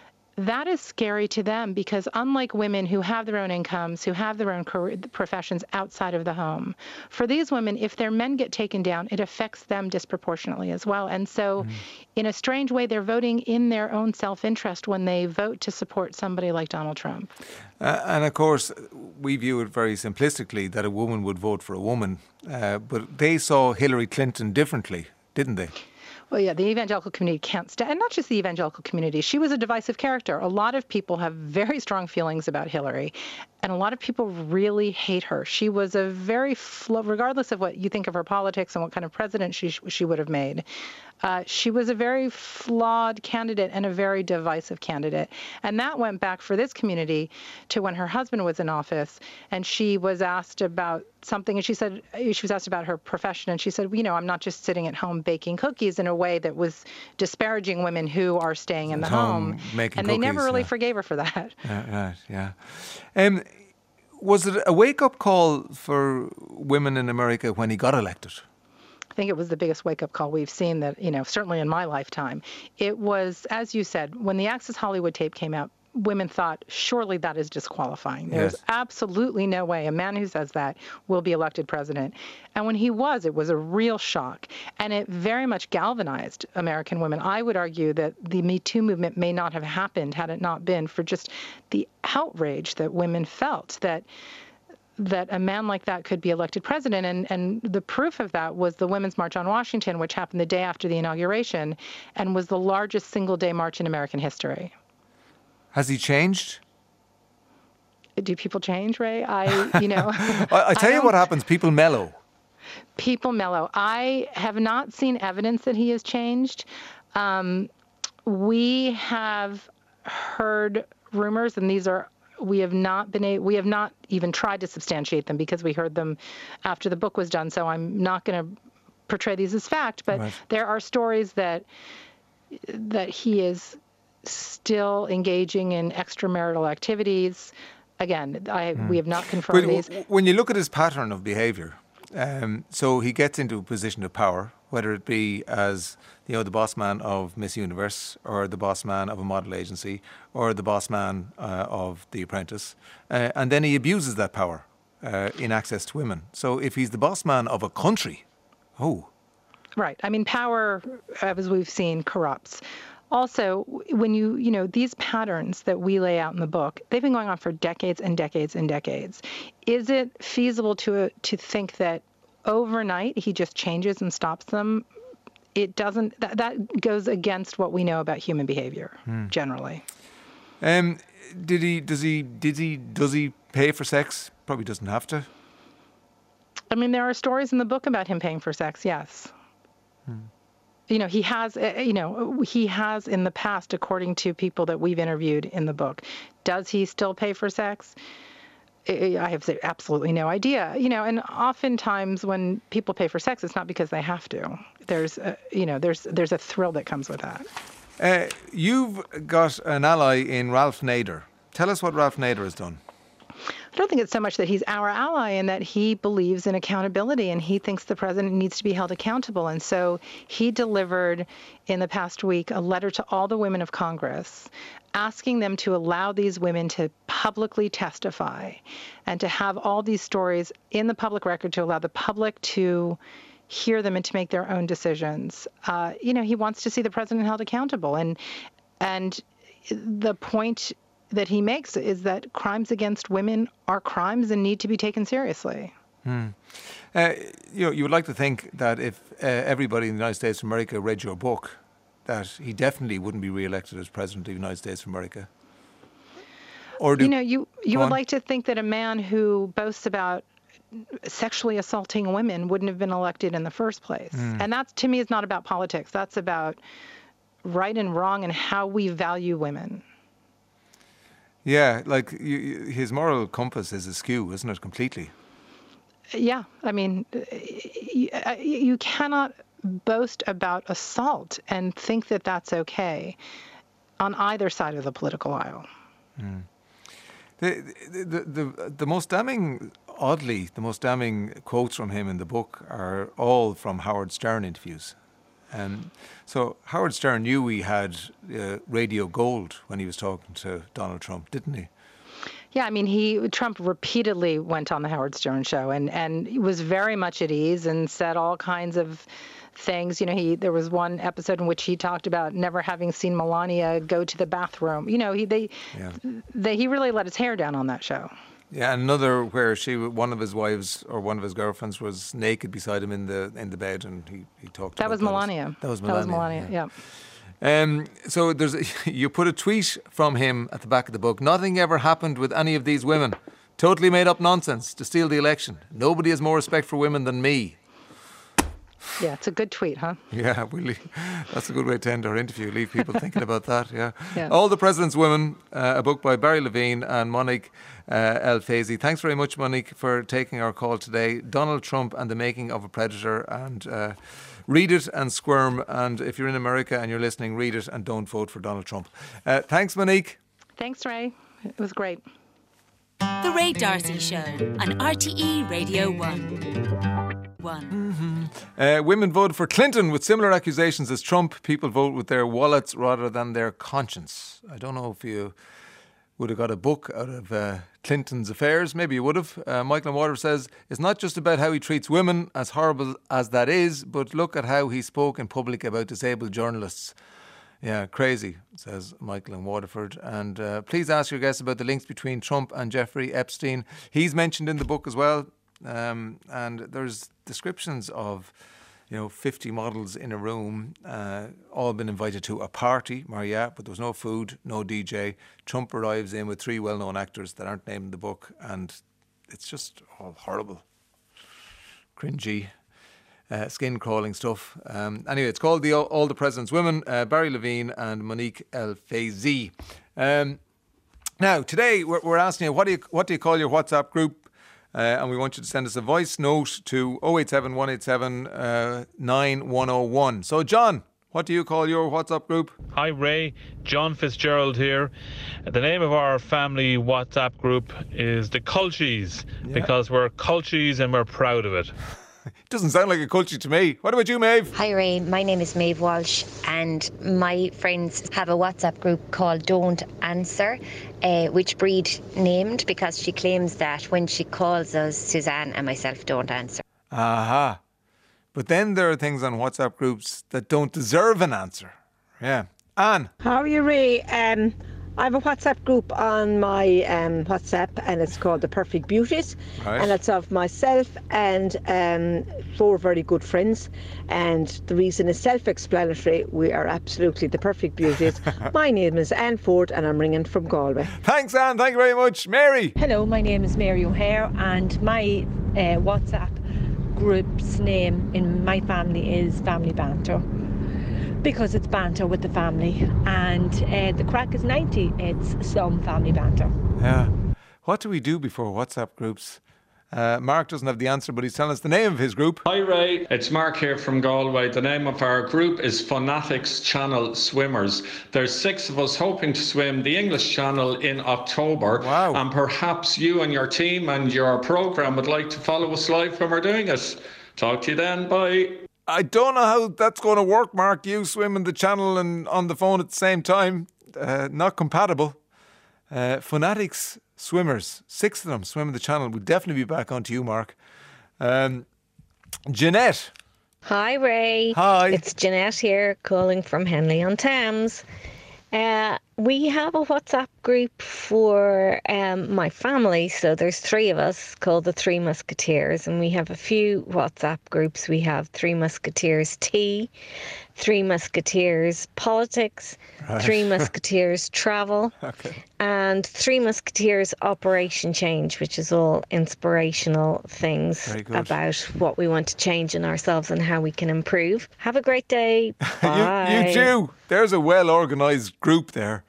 that is scary to them because unlike women who have their own incomes, who have their own career, professions outside of the home, for these women, if their men get taken down, it affects them disproportionately as well. And so mm. in a strange way, they're voting in their own self-interest when they vote to support somebody like Donald Trump. Uh, and of course, we view it very simplistically that a woman would vote for a woman, uh, but they saw Hillary Clinton differently, didn't they? Well, yeah, the evangelical community can't stand, and not just the evangelical community. She was a divisive character. A lot of people have very strong feelings about Hillary. And a lot of people really hate her. She was a very, fl- regardless of what you think of her politics and what kind of president she she would have made, uh, she was a very flawed candidate and a very divisive candidate. And that went back for this community to when her husband was in office, and she was asked about something, and she said, she was asked about her profession, and she said, you know, I'm not just sitting at home baking cookies, in a way that was disparaging women who are staying in the home, home. making And they cookies, never really yeah. forgave her for that. Yeah, right, yeah. Um, was it a wake-up call for women in America when he got elected? I think it was the biggest wake-up call we've seen that, you know, certainly in my lifetime. It was, as you said, when the Access Hollywood tape came out, women thought, surely that is disqualifying. There's Yes. absolutely no way a man who says that will be elected president. And when he was, it was a real shock. And it very much galvanized American women. I would argue that the Me Too movement may not have happened had it not been for just the outrage that women felt that that a man like that could be elected president. And, and the proof of that was the Women's March on Washington, which happened the day after the inauguration and was the largest single-day march in American history. Has he changed? Do people change, Ray? I, you know. I, I tell I you what happens, people mellow. People mellow. I have not seen evidence that he has changed. Um, we have heard rumors, and these are, we have not been a, we have not even tried to substantiate them because we heard them after the book was done. So I'm not going to portray these as fact, but Right. there are stories that that he is still engaging in extramarital activities. Again, I, we have not confirmed But these. w- when you look at his pattern of behaviour, um, so he gets into a position of power, whether it be as you know the boss man of Miss Universe, or the boss man of a model agency, or the boss man uh, of The Apprentice, uh, and then he abuses that power uh, in access to women. So if he's the boss man of a country, oh, Right. I mean, power, as we've seen, corrupts. Also, when you, you know, these patterns that we lay out in the book, they've been going on for decades and decades and decades. Is it feasible to to think that overnight he just changes and stops them? It doesn't. That, that goes against what we know about human behavior generally. um, did he? Does he? Did he? Does he pay for sex? Probably doesn't have to. I mean, there are stories in the book about him paying for sex. Yes. You know, he has, uh, you know, he has in the past, according to people that we've interviewed in the book. Does he still pay for sex? I I have absolutely no idea. You know, and oftentimes when people pay for sex, it's not because they have to. There's, a, you know, there's there's a thrill that comes with that. Uh, you've got an ally in Ralph Nader. Tell us what Ralph Nader has done. I don't think it's so much that he's our ally and that he believes in accountability and he thinks the president needs to be held accountable. And so he delivered in the past week a letter to all the women of Congress asking them to allow these women to publicly testify and to have all these stories in the public record to allow the public to hear them and to make their own decisions. Uh, you know, he wants to see the president held accountable. And and the point that he makes is that crimes against women are crimes and need to be taken seriously. Hmm. Uh, you know, you would like to think that if uh, everybody in the United States of America read your book, that he definitely wouldn't be re-elected as president of the United States of America. Or do, You know, you, you Go would on. like to think that a man who boasts about sexually assaulting women wouldn't have been elected in the first place. And that, to me, is not about politics. That's about right and wrong and how we value women. Yeah, like you, you- his moral compass is askew, isn't it, completely? Yeah, I mean, you, you cannot boast about assault and think that that's okay on either side of the political aisle. The, the, the, the, the most damning, oddly, the most damning quotes from him in the book are all from Howard Stern interviews. Um, so Howard Stern knew he had uh, radio gold when he was talking to Donald Trump, didn't he? Yeah, I mean, he Trump repeatedly went on the Howard Stern show and and was very much at ease and said all kinds of things. You know, he there was one episode in which he talked about never having seen Melania go to the bathroom. You know, he they, Yeah. they he really let his hair down on that show. Yeah, and another where she, one of his wives or one of his girlfriends was naked beside him in the in the bed, and he, he talked. That about was Melania. That was Melania. That was Melania. Yeah. Um, so there's a, you put a tweet from him at the back of the book. Nothing ever happened with any of these women. Totally made up nonsense to steal the election. Nobody has more respect for women than me. Yeah, it's a good tweet, huh? Yeah, we leave, that's a good way to end our interview. Leave people thinking about that, yeah. Yeah. All the President's Women, uh, a book by Barry Levine and Monique uh, El Faizi. Thanks very much, Monique, for taking our call today. Donald Trump and the Making of a Predator. And uh, read it and squirm. And if you're in America and you're listening, read it and don't vote for Donald Trump. Uh, thanks, Monique. Thanks, Ray. It was great. The Ray D'Arcy Show on R T E Radio one. One. Mm-hmm. Uh, women voted for Clinton with similar accusations as Trump. People vote with their wallets rather than their conscience. I don't know if you would have got a book out of uh, Clinton's affairs. Maybe you would have. Uh, Michael Water says, it's not just about how he treats women, as horrible as that is, but look at how he spoke in public about disabled journalists. Yeah, crazy, says Michael in Waterford. And uh, please ask your guests about the links between Trump and Jeffrey Epstein. He's mentioned in the book as well. Um, and there's descriptions of, you know, fifty models in a room, uh, all been invited to a party, Marriott, but there was no food, no D J. Trump arrives in with three well-known actors that aren't named in the book, and it's just all horrible, cringy, uh, skin-crawling stuff. Um, anyway, it's called the All the President's Women, uh, Barry Levine and Monique El Faizi. Um, now, today we're, we're asking you, what do you what do you call your WhatsApp group? Uh, and we want you to send us a voice note to oh eight seven, one eight seven, nine one oh one. So, John, what do you call your WhatsApp group? Hi, Ray. John Fitzgerald here. The name of our family WhatsApp group is the Culchies, yeah. because we're Culchies and we're proud of it. It doesn't sound like a culture to me. What about you, Maeve? Hi, Ray. My name is Maeve Walsh, and my friends have a WhatsApp group called Don't Answer, uh, which Breed named because she claims that when she calls us, Suzanne and myself don't answer. Aha. But then there are things on WhatsApp groups that don't deserve an answer. Yeah. Anne? How are you, Ray? Um, I have a WhatsApp group on my um, WhatsApp, and it's called The Perfect Beauties. Right. And it's of myself and um, four very good friends. And the reason is self-explanatory. We are absolutely the perfect beauties. My name is Anne Ford, and I'm ringing from Galway. Thanks, Anne. Thank you very much. Mary? Hello, my name is Mary O'Hare, and my uh, WhatsApp group's name in my family is Family Banter, because it's banter with the family, and uh, the crack is ninety. It's some family banter. Yeah. What do we do before WhatsApp groups? Uh, Mark doesn't have the answer, but he's telling us the name of his group. Hi, Ray. It's Mark here from Galway. The name of our group is Fanatics Channel Swimmers. There's six of us hoping to swim the English Channel in October. Wow. And perhaps you and your team and your programme would like to follow us live when we're doing it. Talk to you then. Bye. I don't know how that's going to work, Mark. You swimming the channel and on the phone at the same time. Uh, not compatible. Uh, Fanatics Swimmers. Six of them swimming the channel. We'll definitely be back on to you, Mark. Um, Jeanette. Hi, Ray. Hi. It's Jeanette here, calling from Henley-on-Thames. Uh, we have a WhatsApp group for um, my family, so there's three of us called the Three Musketeers, and we have a few WhatsApp groups. We have Three Musketeers Tea, Three Musketeers Politics, right. Three Musketeers Travel, okay. and Three Musketeers Operation Change, which is all inspirational things about what we want to change in ourselves and how we can improve. Have a great day. Bye. you, you do. There's a well-organised group there.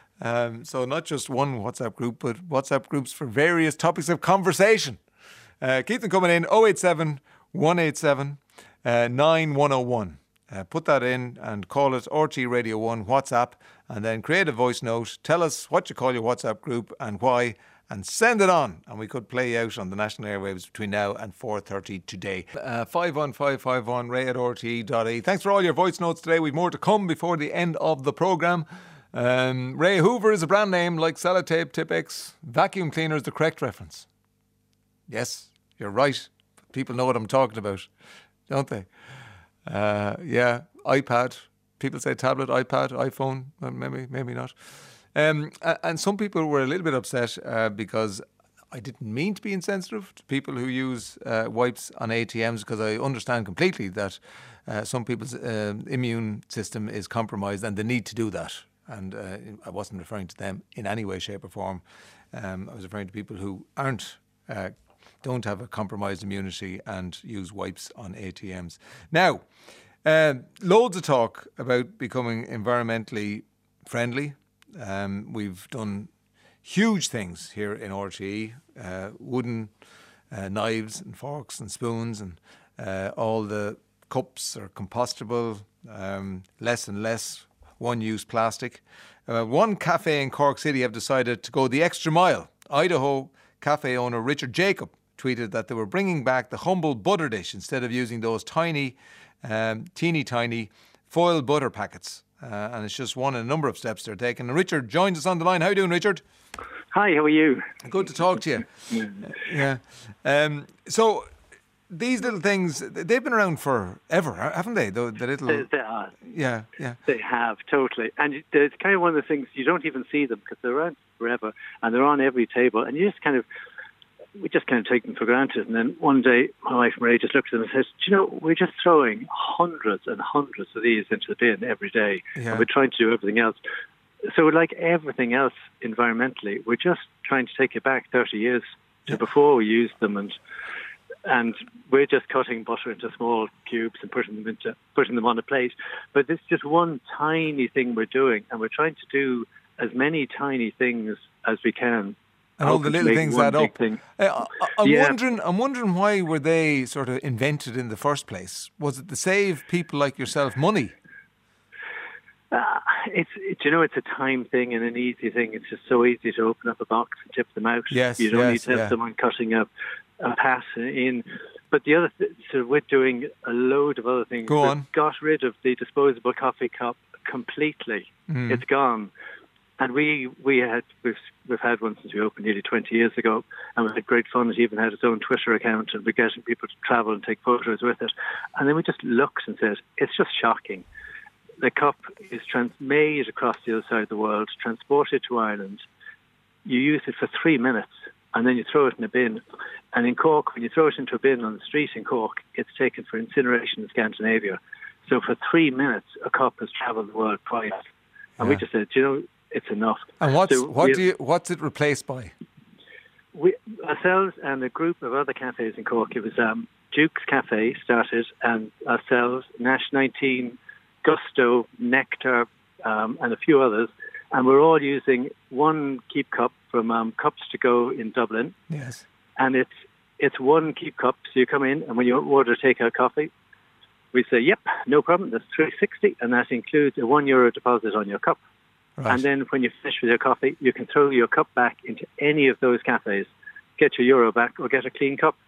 Um, so not just one WhatsApp group, but WhatsApp groups for various topics of conversation. Uh, keep them coming in, oh eight seven, one eight seven, nine one oh one. Uh, put that in and call it R T Radio one WhatsApp, and then create a voice note. Tell us what you call your WhatsApp group and why, and send it on. And we could play out on the national airwaves between now and four thirty today. Uh, five one five five one, ray at r t e dot i e. Thanks for all your voice notes today. We've more to come before the end of the programme. Um, Ray Hoover is a brand name like Sellotape, Tipp-Ex. Vacuum cleaner is the correct reference. Yes, you're right. People know what I'm talking about, don't they? Uh, yeah, iPad. People say tablet, iPad, iPhone. Well, maybe, maybe not. Um, and some people were a little bit upset uh, because I didn't mean to be insensitive to people who use uh, wipes on A T Ms, because I understand completely that uh, some people's uh, immune system is compromised and they need to do that. and uh, I wasn't referring to them in any way, shape or form. Um, I was referring to people who aren't, uh, don't have a compromised immunity and use wipes on A T Ms. Now, uh, loads of talk about becoming environmentally friendly. Um, we've done huge things here in R T E, uh, wooden uh, knives and forks and spoons, and uh, all the cups are compostable, um, less and less one-use plastic. Uh, one cafe in Cork City have decided to go the extra mile. Idaho cafe owner Richard Jacob tweeted that they were bringing back the humble butter dish instead of using those tiny, um, teeny tiny foil butter packets. Uh, and it's just one in a number of steps they're taking. And Richard joins us on the line. How are you doing, Richard? Hi, how are you? Good to talk to you. Yeah. Um, so these little things, they've been around forever, haven't they? The, the little... They, they are. Yeah, yeah. They have, totally. And it's kind of one of the things, you don't even see them because they're around forever and they're on every table. And you just kind of, we just kind of take them for granted. And then one day, my wife Marie just looked at them and says, do you know, we're just throwing hundreds and hundreds of these into the bin every day. Yeah. And we're trying to do everything else. So like everything else environmentally, we're just trying to take it back thirty years to before we used them. And and we're just cutting butter into small cubes and putting them into putting them on a plate. But it's just one tiny thing we're doing, and we're trying to do as many tiny things as we can. And all the little things add up. Thing. Uh, I, I'm yeah. wondering. I'm wondering why were they sort of invented in the first place? Was it to save people like yourself money? Uh, it's, it, you know, it's a time thing and an easy thing. It's just so easy to open up a box and tip them out. Yes, you don't yes, need to have yeah. someone cutting up a pass in. But the other, th- so we're doing a load of other things. Go We've on. got rid of the disposable coffee cup completely. Mm. It's gone. And we we had we've we've had one since we opened nearly twenty years ago, and we had great fun. It even had its own Twitter account, and we're getting people to travel and take photos with it. And then we just looked and said, it's just shocking. The cup is trans- made across the other side of the world, transported to Ireland. You use it for three minutes, and then you throw it in a bin. And in Cork, when you throw it into a bin on the street in Cork, it's taken for incineration in Scandinavia. So for three minutes, a cup has travelled the world twice. And Yeah. we just said, you know, it's enough. And what's So what we- do you what's it replaced by? We, ourselves and a group of other cafes in Cork, it was um, Duke's Cafe started, and ourselves, Nash nineteen, Gusto, Nectar, um, and a few others, and we're all using one Keep Cup from um, Cups to Go in Dublin. Yes. And it's it's one Keep Cup, so you come in, and when you order takeout coffee, we say, yep, no problem, that's three sixty, and that includes a one euro deposit on your cup. Right. And then when you finish with your coffee, you can throw your cup back into any of those cafes, get your euro back, or get a clean cup.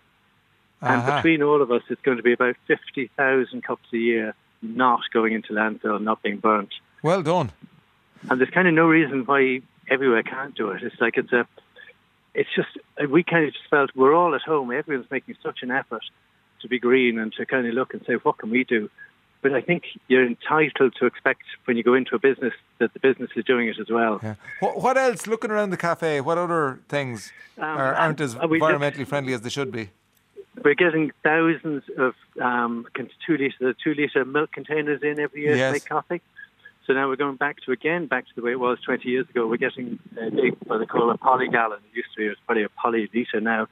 And Uh-huh. between all of us, it's going to be about fifty thousand cups a year not going into landfill, not being burnt. Well done. And there's kind of no reason why everywhere can't do it. It's like it's a, it's just, we kind of just felt we're all at home. Everyone's making such an effort to be green and to kind of look and say, what can we do? But I think you're entitled to expect when you go into a business that the business is doing it as well. Yeah. What, what else, looking around the cafe, what other things Um, are, aren't as uh, we just- environmentally friendly as they should be? We're getting thousands of um, con- two litre two litre milk containers in every year Yes. to make coffee. So now we're going back to, again, back to the way it was twenty years ago. We're getting a big, what they call a polygallon. It used to be, it's probably a poly-litre now.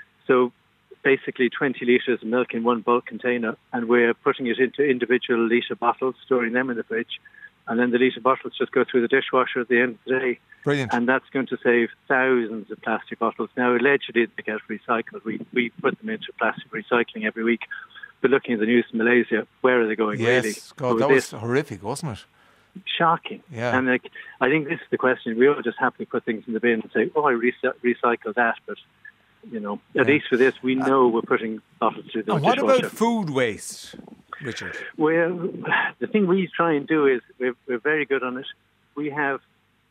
So basically twenty litres of milk in one bulk container, and we're putting it into individual litre bottles, storing them in the fridge. And then the litre bottles just go through the dishwasher at the end of the day. Brilliant. And that's going to save thousands of plastic bottles. Now, allegedly, they get recycled. We we put them into plastic recycling every week. But looking at the news in Malaysia, where are they going, Yes, really? God, So that this- was horrific, wasn't it? Shocking. Yeah. And like, I think this is the question. We all just happily put things in the bin and say, oh, I recy- recycle that. But, you know, at Yeah. least for this, we know we're putting bottles through the And what dishwasher. about food waste, Richard? Well, the thing we try and do is we're, we're very good on it. We have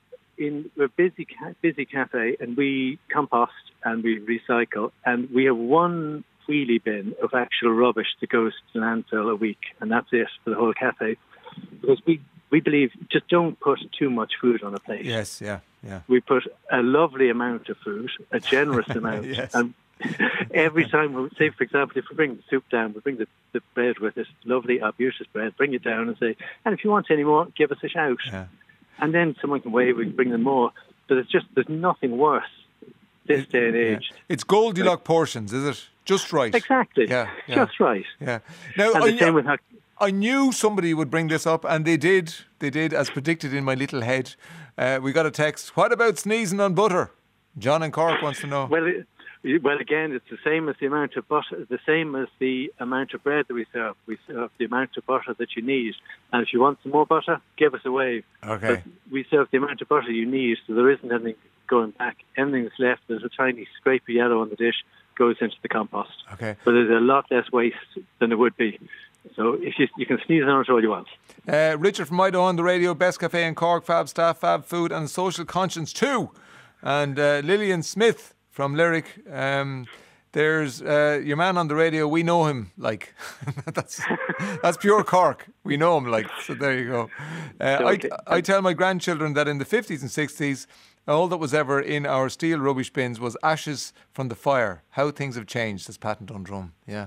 in we're busy ca- busy cafe, and we compost and we recycle, and we have one wheelie bin of actual rubbish that goes to landfill a week, and that's it for the whole cafe. Because we we believe just don't put too much food on a plate. Yes, yeah, yeah. We put a lovely amount of food, a generous amount, Yes. and every time, we say, for example, if we bring the soup down, we bring the, the bread with it, lovely arbutus bread, bring it down and say, and if you want any more, give us a shout. Yeah. And then someone can wave, we can bring them more. But it's just, there's nothing worse this day and age. Yeah. It's Goldilocks like, portions, is it? Just right. Exactly. Yeah, yeah. Just right. Yeah. Now, and I, the same with how, I knew somebody would bring this up, and they did. They did, as predicted in my little head. Uh, we got a text. What about sneezing on butter? John in Cork wants to know. Well, it, well, again, it's the same as the amount of butter, the same as the amount of bread that we serve. We serve the amount of butter that you need. And if you want some more butter, give us a wave. Okay. But we serve the amount of butter you need, so there isn't anything going back. Anything that's left, there's a tiny scrape of yellow on the dish, goes into the compost. Okay. But there's a lot less waste than there would be. So if you you can sneeze on it all you want. Uh, Richard from Idaho on the radio, Best Cafe in Cork, Fab Staff, Fab Food and Social Conscience too. And uh, Lillian Smith from Lyric. Um, there's uh, your man on the radio. We know him. Like that's that's pure Cork. We know him. Like so. There you go. Uh, okay. I I tell my grandchildren that in the fifties and sixties, all that was ever in our steel rubbish bins was ashes from the fire. How things have changed, says Pat Dundrum. Yeah.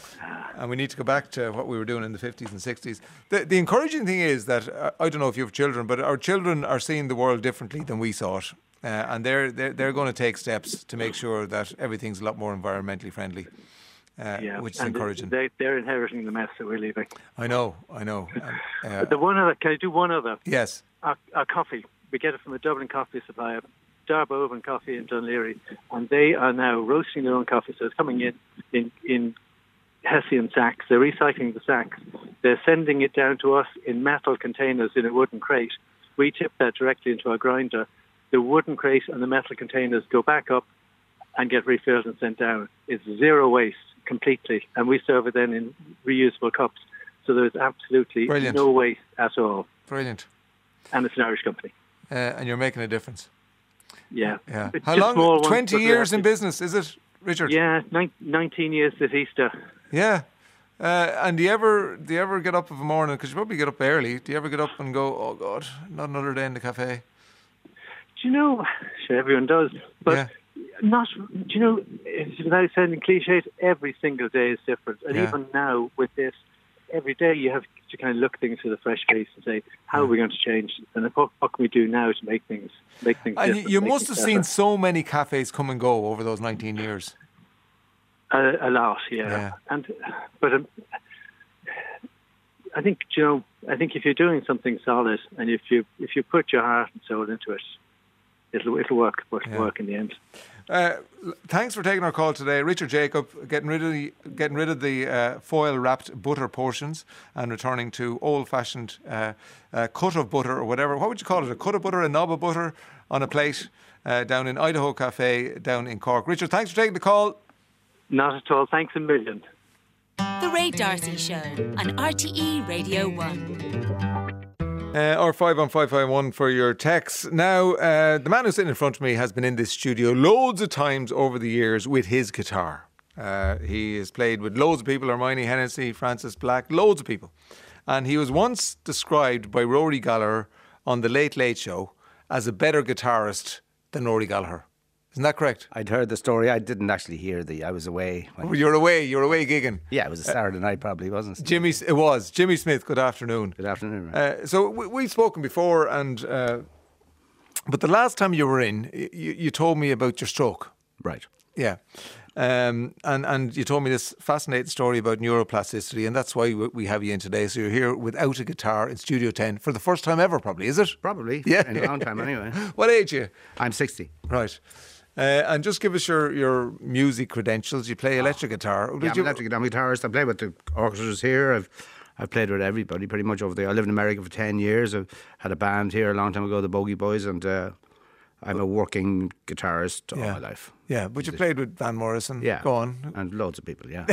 And we need to go back to what we were doing in the fifties and sixties. The, the encouraging thing is that, uh, I don't know if you have children, but our children are seeing the world differently than we saw it. Uh, and they're, they're they're going to take steps to make sure that everything's a lot more environmentally friendly, uh, yeah. which is and encouraging. They, they're inheriting the mess that we're leaving. I know, I know. And, uh, the one other, can I do one other? Yes. Our, our coffee. We get it from a Dublin coffee supplier, Darboven Coffee in Dunleary, and they are now roasting their own coffee. So it's coming in in, in Hessian sacks. They're recycling the sacks. They're sending it down to us in metal containers in a wooden crate. We tip that directly into our grinder. The wooden crate and the metal containers go back up and get refilled and sent down. It's zero waste completely, and we serve it then in reusable cups. So there's absolutely Brilliant. no waste at all. Brilliant. And it's an Irish company. Uh, and you're making a difference. Yeah. Yeah. It's How just long? small ones, twenty but years they're- in business, is it, Richard? Yeah, nine, nineteen years this Easter. Yeah. Uh, and do you ever do you ever get up of a morning, because you probably get up early, do you ever get up and go, oh God, not another day in the cafe? Do you know, sure everyone does, but Yeah. not, do you know, it's without sounding cliched, every single day is different. And Yeah. even now with this, every day you have to kind of look things with a fresh face and say, how are we going to change? And what, what can we do now to make things make things And different? you make must things have better? seen so many cafes come and go over those nineteen years. A, a lot, yeah. Yeah. And but um, I think, you know, I think if you're doing something solid and if you if you put your heart and soul into it, it'll it'll work. It'll Yeah. work in the end. Uh, l- thanks for taking our call today, Richard Jacob. Getting rid of the getting rid of the uh, foil wrapped butter portions and returning to old fashioned uh, uh, cut of butter or whatever. What would you call it? A cut of butter, a knob of butter on a plate uh, down in Idaho Cafe down in Cork. Richard, thanks for taking the call. Not at all. Thanks a million. The Ray D'Arcy Show on R T E Radio one. Uh, or five one five five one for your texts. Now, uh, the man who's sitting in front of me has been in this studio loads of times over the years with his guitar. Uh, he has played with loads of people, Hermione Hennessy, Francis Black, loads of people. And he was once described by Rory Gallagher on The Late Late Show as a better guitarist than Rory Gallagher. Isn't that correct? I'd heard the story. I didn't actually hear the. I was away. Oh, you're away. You're away gigging. Yeah, it was a Saturday night, probably, wasn't it? Jimmy, it was. Jimmy Smith, good afternoon. Good afternoon. Right? Uh, so we, we've spoken before, and uh, but the last time you were in, you, you told me about your stroke. Right. Yeah. Um, and, and you told me this fascinating story about neuroplasticity, and that's why we we have you in today. So you're here without a guitar in Studio ten for the first time ever, probably, is it? Probably. Yeah. In a long time, anyway. What age are you? I'm sixty. Right. Uh, and just give us your, your music credentials. You play electric guitar. Did Yeah, I'm you- an electric guitar guitarist. I play with the orchestras here. I've I've played with everybody pretty much over there. I lived in America for ten years. I've had a band here a long time ago, the Bogey Boys, and uh, I'm a working guitarist all Yeah. my life. Yeah, but you played with Van Morrison. Yeah. Go on. And loads of people, yeah.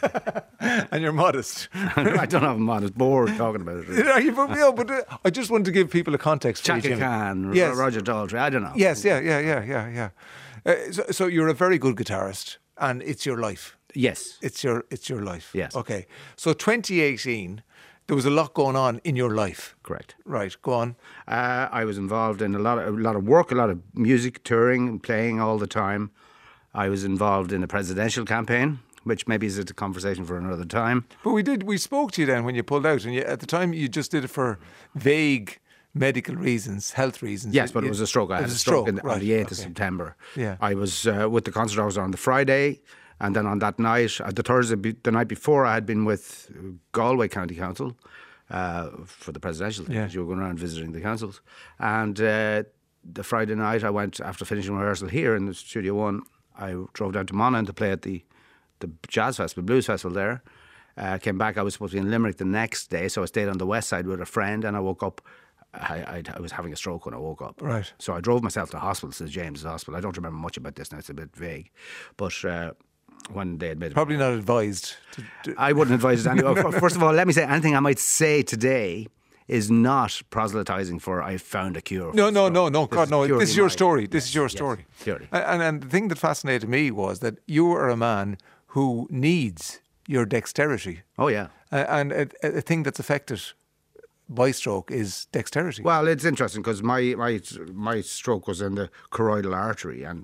And you're modest. I don't have a man. It's bored talking about it. Really. Are you for real? But uh, I just wanted to give people a context. for you, Chaka Jimmy. Khan, Yes. Roger Daltrey, I don't know. Yes, yeah, yeah, yeah, yeah, yeah. Uh, so, so you're a very good guitarist, and it's your life. Yes. It's your it's your life. Yes. Okay. So twenty eighteen, there was a lot going on in your life. Correct. Right. Go on. Uh, I was involved in a lot of a lot of work, a lot of music, touring, and playing all the time. I was involved in a presidential campaign, which maybe is a conversation for another time. But we did. We spoke to you then when you pulled out, and you, at the time you just did it for vague medical reasons, health reasons. Yes, but it was a stroke. I had a stroke, in, right. on the eighth okay. of September. Yeah. I was uh, with the concert officer on the Friday, and then on that night, uh, the Thursday, the night before, I had been with Galway County Council uh, for the presidential thing. Yeah. You were going around visiting the councils. And uh, the Friday night, I went, after finishing rehearsal here in the Studio One, I drove down to Monaghan to play at the, the Jazz Festival, Blues Festival there. Uh, came back, I was supposed to be in Limerick the next day, so I stayed on the west side with a friend, and I woke up, I, I, I was having a stroke when I woke up. Right. So I drove myself to hospital, Saint James's Hospital. I don't remember much about this now, it's a bit vague. But uh, when they admitted Probably not advised. To, to I wouldn't advise it. Anyway. First of all, let me say, anything I might say today is not proselytising for I found a cure. No, no, no, no, This God, is no. purely This is your my- story. This yes, is your yes, story. purely. And, and the thing that fascinated me was that you are a man who needs your dexterity. Oh, yeah. Uh, and a, a thing that's affected by stroke is dexterity. Well, it's interesting because my, my, my stroke was in the choroidal artery, and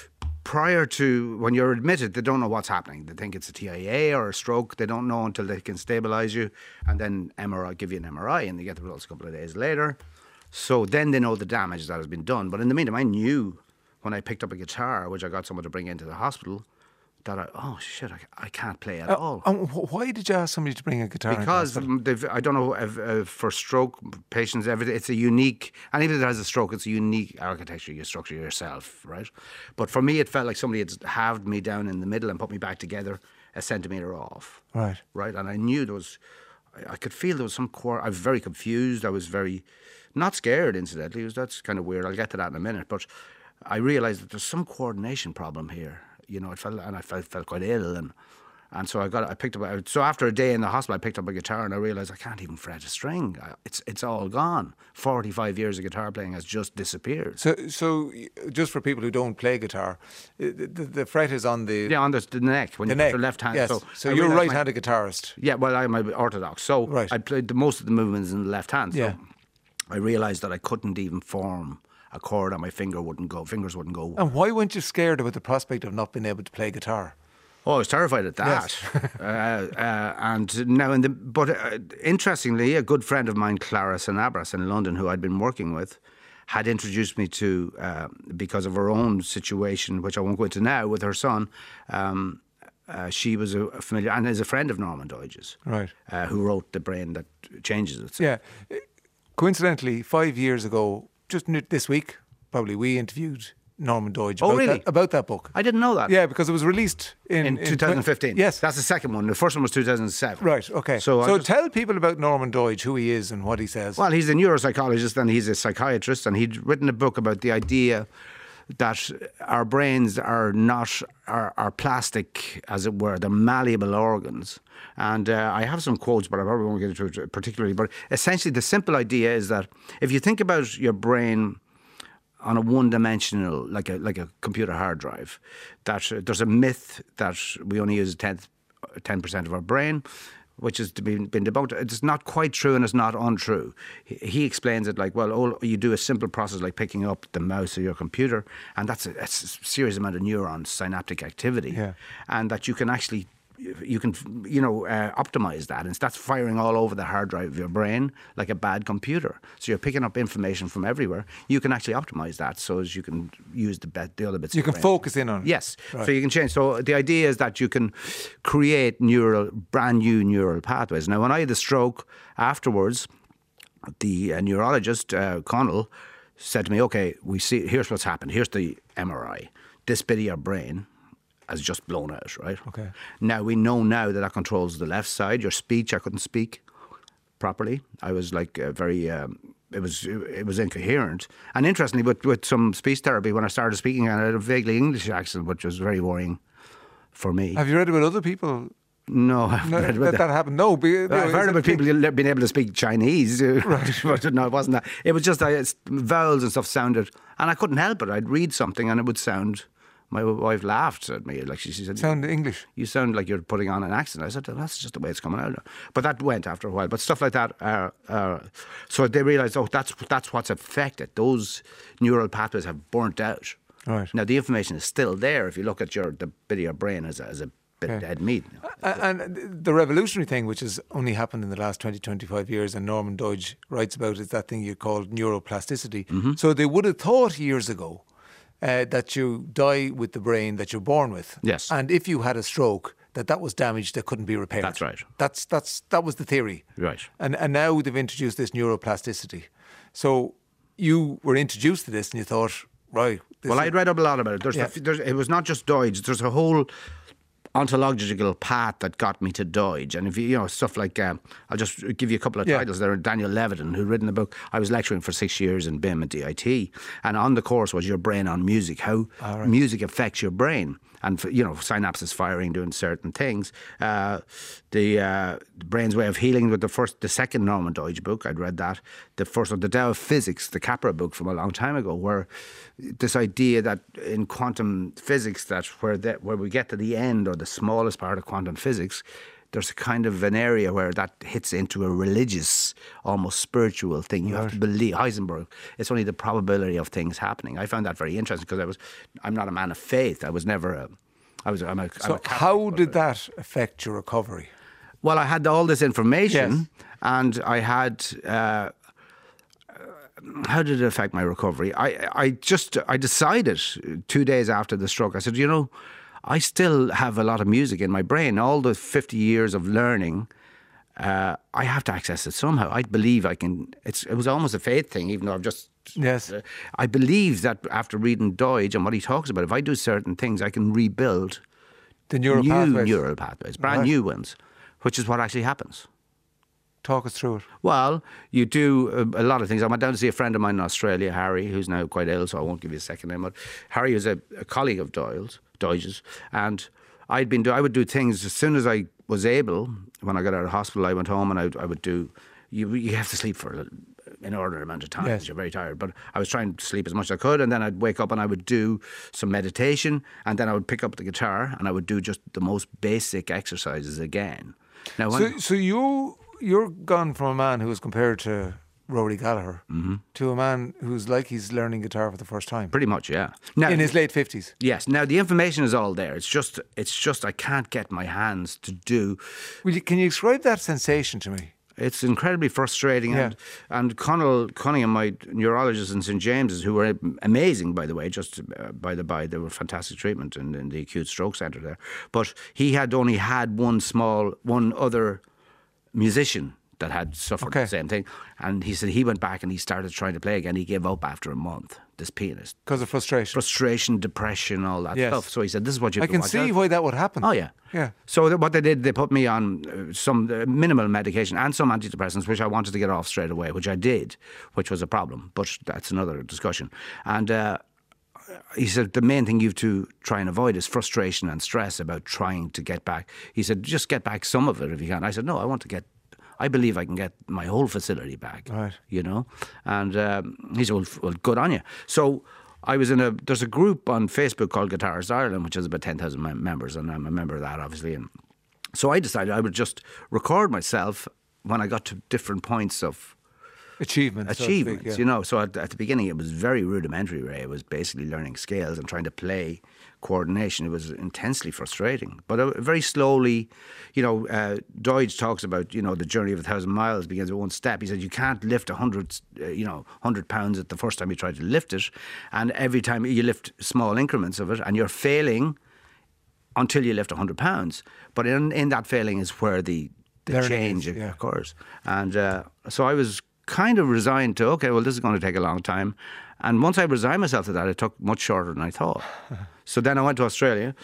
prior to when you're admitted, they don't know what's happening. They think it's a T I A or a stroke. They don't know until they can stabilise you, and then M R I, give you an M R I, and they get the results a couple of days later. So then they know the damage that has been done. But in the meantime, I knew when I picked up a guitar, which I got someone to bring into the hospital, that I, oh shit, I, I can't play at Uh, all. and wh- why did you ask somebody to bring a guitar? into Because hospital? they've, I don't know if uh, for stroke patients, everything, it's a unique. Anybody that has a stroke, it's a unique architecture. You structure yourself, right? But for me, it felt like somebody had halved me down in the middle and put me back together a centimetre off. Right. Right, and I knew there was. I, I could feel there was some core. I was very confused. I was very, not scared. Incidentally, it was, that's kind of weird. I'll get to that in a minute. But I realised that there's some coordination problem here. You know, it felt, and I felt, felt quite ill, and and so I got, I picked up. So after a day in the hospital, I picked up a guitar, and I realised I can't even fret a string. I, it's it's all gone. Forty-five years of guitar playing has just disappeared. So, so just for people who don't play guitar, uh, the, the, the fret is on the Yeah, on the, the neck when the you neck. put your left hand. Yes. So, So, I you're a realised my- right-handed guitarist. Yeah, well, I'm a orthodox, so Right. I played the most of the movements in the left hand. So Yeah. I realised that I couldn't even form a chord, and my finger wouldn't go. Fingers wouldn't go. And why weren't you scared about the prospect of not being able to play guitar? Oh, I was terrified at that. Yes. uh, uh, and now, in the, but uh, interestingly, a good friend of mine, Clara Sanabras in London, who I'd been working with, had introduced me to, uh, because of her own situation, which I won't go into now, with her son. Um, uh, she was a, a familiar, and is a friend of Norman Doidge's, Right. uh, who wrote The Brain That Changes Itself. Yeah. Coincidentally, five years ago, just n- this week, probably, we interviewed Norman Doidge Oh, about, really? that, about that book. I didn't know that. Yeah, because it was released in, In in twenty fifteen. Yes. That's the second one. The first one was two thousand seven. Right, okay. So, So, I just- tell people about Norman Doidge, who he is and what he says. Well, he's a neuropsychologist and he's a psychiatrist, and he'd written a book about the idea that our brains are not are, are plastic, as it were. They're malleable organs. And uh, I have some quotes, but I probably won't get into it particularly. But essentially, the simple idea is that if you think about your brain on a one-dimensional, like a like a computer hard drive, that uh, there's a myth that we only use ten percent of our brain, which has been, been debunked. It's not quite true and it's not untrue. He, he explains it like, well, all, you do a simple process like picking up the mouse of your computer, and that's a, that's a serious amount of neurons, synaptic activity, Yeah. and that you can actually, you can, you know, uh, optimize that, and that's firing all over the hard drive of your brain like a bad computer. So you're picking up information from everywhere. You can actually optimize that so as you can use the, bet, the other bits. you of the can brain. focus in on it. Yes, Right. so you can change. So the idea is that you can create neural, brand new neural pathways. Now, when I had the stroke afterwards, the uh, neurologist, uh, Connell, said to me, okay, we see, here's what's happened. Here's the M R I. This bit of your brain has just blown out, right? Okay. Now, we know now that that controls the left side. Your speech, I couldn't speak properly. I was like uh, very... Um, It was it was incoherent. And interestingly, with, with some speech therapy, when I started speaking, I had a vaguely English accent, which was very worrying for me. Have you read about other people No, I've no, read that, about that that. happened? No. Be, no, I've heard is about it- people being able to speak Chinese, right. But no, it wasn't that. It was just uh, it's- vowels and stuff sounded, and I couldn't help it. I'd read something and it would sound. My wife laughed at me, like she, she said, Sound English. You sound like you're putting on an accent. I said, well, that's just the way it's coming out. But that went after a while. But stuff like that. Uh, uh, so they realised, oh, that's that's what's affected. Those neural pathways have burnt out. Right. Now the information is still there. If you look at your the bit of your brain as a, as a bit Okay. of dead meat. And, and the revolutionary thing, which has only happened in the last twenty, twenty-five years, and Norman Doidge writes about, is that thing you called neuroplasticity. Mm-hmm. So they would have thought years ago uh, that you die with the brain that you're born with. Yes. And if you had a stroke, that that was damage that couldn't be repaired. That's right. That's that's that was the theory. Right. And and now they've introduced this neuroplasticity. So you were introduced to this and you thought, right. This Well, is- I'd read up a lot about it. There's Yeah. the, there's, it was not just Doidge. There's a whole ontological path that got me to Doidge. And if you, you know, stuff like, um, I'll just give you a couple of Yeah. titles there. Daniel Levitin, who'd written the book. I was lecturing for six years in B I M and D I T. And on the course was Your Brain on Music, how right. music affects your brain. And, you know, synapses firing, doing certain things. Uh, the, uh, the Brain's Way of Healing with the first, the second Norman Doidge book, I'd read that. The first, the Tao of Physics, the Capra book from a long time ago, where this idea that in quantum physics, that where that where we get to the end or the smallest part of quantum physics, there's a kind of an area where that hits into a religious, almost spiritual thing. You have to believe, Heisenberg, it's only the probability of things happening. I found that very interesting because I was, I'm not a man of faith. I was never a, I was, I'm a, I'm So a Catholic, how but- did that affect your recovery? Well, I had all this information Yes. and I had, uh, how did it affect my recovery? I, I just, I decided two days after the stroke, I said, you know, I still have a lot of music in my brain. All the fifty years of learning, uh, I have to access it somehow. I believe I can. It's, it was almost a faith thing, even though I've just. Yes. Uh, I believe that after reading Doidge and what he talks about, if I do certain things, I can rebuild The neural new pathways. neural pathways, brand Right. new ones, which is what actually happens. Talk us through it. Well, you do a, a lot of things. I went down to see a friend of mine in Australia, Harry, who's now quite ill, so I won't give you a second name. But Harry was a, a colleague of Doyle's, Doidge's, and I'd been do, I would do things as soon as I was able. When I got out of hospital, I went home and I, I would do. You you have to sleep for an inordinate amount of time Yes. because you're very tired. But I was trying to sleep as much as I could, and then I'd wake up and I would do some meditation, and then I would pick up the guitar and I would do just the most basic exercises again. Now, when, So, so you you're gone from a man who was compared to Rory Gallagher Mm-hmm. to a man who's like he's learning guitar for the first time pretty much, yeah. Now, in his late fifties. Yes. Now the information is all there. It's just, it's just I can't get my hands to do. Will you, can you describe that sensation to me? It's incredibly frustrating. Yeah. And and Connell Cunningham, my neurologist in Saint James's, who were amazing, by the way, just uh, by the by, they were fantastic treatment in, in the acute stroke centre there. But he had only had one small, one other musician that had suffered Okay. the same thing. And he said he went back and he started trying to play again. He gave up after a month, this pianist. Because of frustration. Frustration, depression, all that Yes. stuff. So he said, this is what you I have to can watch see out why that would happen. Oh, yeah. Yeah. So th- what they did, they put me on uh, some uh, minimal medication and some antidepressants, which I wanted to get off straight away, which I did, which was a problem. But that's another discussion. And uh, he said the main thing you have to try and avoid is frustration and stress about trying to get back. He said, just get back some of it if you can. I said, no, I want to get... I believe I can get my whole facility back, Right. you know. And um, he said, well, f- well, good on you. So I was in a, there's a group on Facebook called Guitarists Ireland, which has about ten thousand mem- members, and I'm a member of that, obviously. And so I decided I would just record myself when I got to different points of Achievements. so to speak, achievements, yeah. you know. So at, at the beginning, it was very rudimentary, Ray. It was basically learning scales and trying to play coordination. It was intensely frustrating. But uh, very slowly, you know, uh, Doidge talks about, you know, the journey of a thousand miles begins with one step. He said you can't lift a hundred, uh, you know, hundred pounds at the first time you try to lift it, and every time you lift small increments of it, and you're failing until you lift a hundred pounds. But in in that failing is where the the Learning change is, yeah. occurs. And uh, so I was kind of resigned to, okay, well, this is going to take a long time. And once I resigned myself to that, it took much shorter than I thought. So then I went to Australia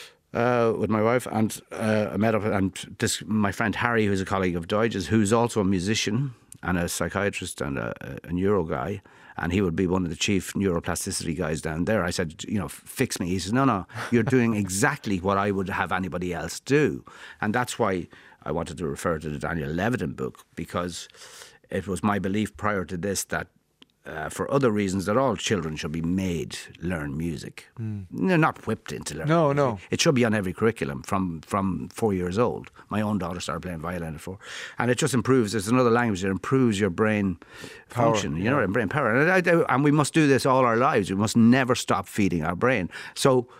uh, with my wife, and uh, I met up, and this my friend Harry, who's a colleague of Doidge's, who's also a musician and a psychiatrist and a, a, a neuro guy, and he would be one of the chief neuroplasticity guys down there. I said, you know, fix me. He says, no, no, you're doing exactly what I would have anybody else do. And that's why I wanted to refer to the Daniel Levitin book, because it was my belief prior to this that uh, for other reasons that all children should be made learn music. Mm. They're not whipped into learning No, music. no. It should be on every curriculum from, from four years old. My own daughter started playing violin at four. And it just improves, it's another language that improves your brain Power, function, you yeah. know, brain power. And, I, I, and we must do this all our lives. We must never stop feeding our brain. So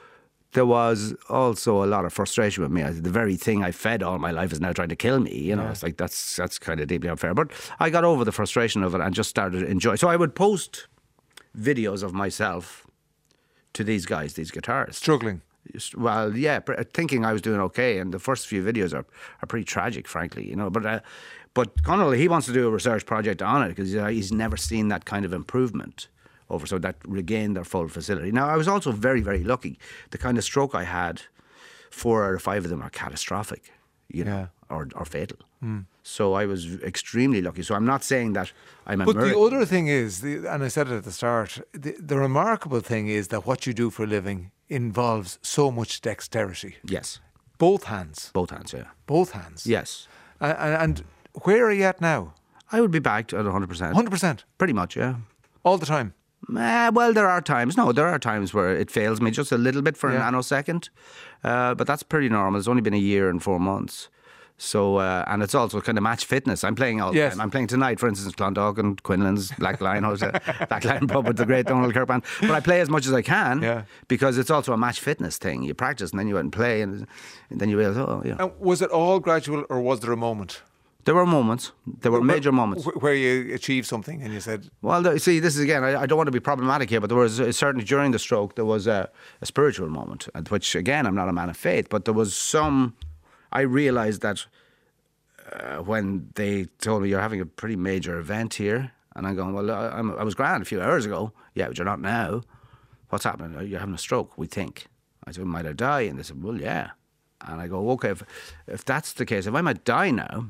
there was also a lot of frustration with me. The very thing I fed all my life is now trying to kill me. You know, Yeah. it's like that's that's kind of deeply unfair. But I got over the frustration of it and just started to enjoy. So I would post videos of myself to these guys, these guitarists. Struggling. Well, yeah, pr- thinking I was doing okay, and the first few videos are, are pretty tragic, frankly, you know. But uh, but Connell, he wants to do a research project on it because uh, he's never seen that kind of improvement over, so that regained their full facility. Now, I was also very, very lucky. The kind of stroke I had, four out of five of them are catastrophic, you know, Yeah. or, or fatal. Mm. So I was extremely lucky. So I'm not saying that I'm a But the miracle. other thing is, the, and I said it at the start, the, the remarkable thing is that what you do for a living involves so much dexterity. Yes. Both hands. Both hands, yeah. Both hands. Yes. And, and where are you at now? I would be backed at one hundred percent. one hundred percent? Pretty much, yeah. All the time? Uh, well, there are times. No, there are times where it fails me just a little bit for Yeah. a nanosecond. Uh, but that's pretty normal. It's only been a year and four months. So, uh, and it's also kind of match fitness. I'm playing all the Yes. time. I'm playing tonight, for instance, Clondalkin, Quinlan's, Black Lion Hotel, Black Lion Pub with the great Donald Kirkman. But I play as much as I can Yeah. because it's also a match fitness thing. You practice and then you out and play, and, and then you realize, oh, yeah. And was it all gradual or was there a moment? There were moments. There were major moments. Wh- Where you achieved something and you said, Well, th- see, this is again, I, I don't want to be problematic here, but there was uh, certainly during the stroke, there was a, a spiritual moment, at which, again, I'm not a man of faith, but there was some, I realised that uh, when they told me you're having a pretty major event here, and I'm going, well, I, I'm, I was grand a few hours ago. Yeah, but you're not now. What's happening? You're having a stroke, we think. I said, might I die? And they said, well, yeah. And I go, okay, if, if that's the case, if I might die now,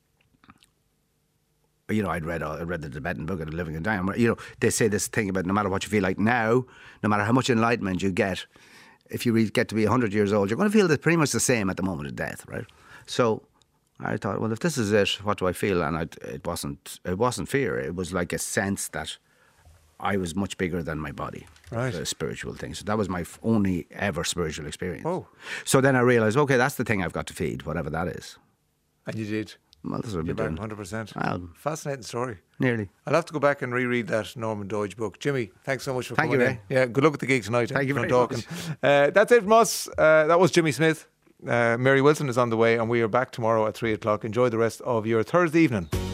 you know, I'd read I read the Tibetan book of the Living and Dying. You know, they say this thing about no matter what you feel like now, no matter how much enlightenment you get, if you re- get to be one hundred years old, you're going to feel that pretty much the same at the moment of death, right? So I thought, well, if this is it, what do I feel? And I, it wasn't it wasn't fear. It was like a sense that I was much bigger than my body. Right. A spiritual thing. So that was my f- only ever spiritual experience. Oh. So then I realised, okay, that's the thing I've got to feed, whatever that is. and you did. Well, that's what I've You're been back doing. one hundred percent. Well, Fascinating story. nearly. I'll have to go back and reread that Norman Doidge book. Jimmy, thanks so much for Thank coming you, in. Ray. Yeah, good luck with the gig tonight. Thank you from very Dalkin. much. Uh, that's it from us. Uh, that was Jimmy Smith. Uh, Mary Wilson is on the way, and we are back tomorrow at three o'clock. Enjoy the rest of your Thursday evening.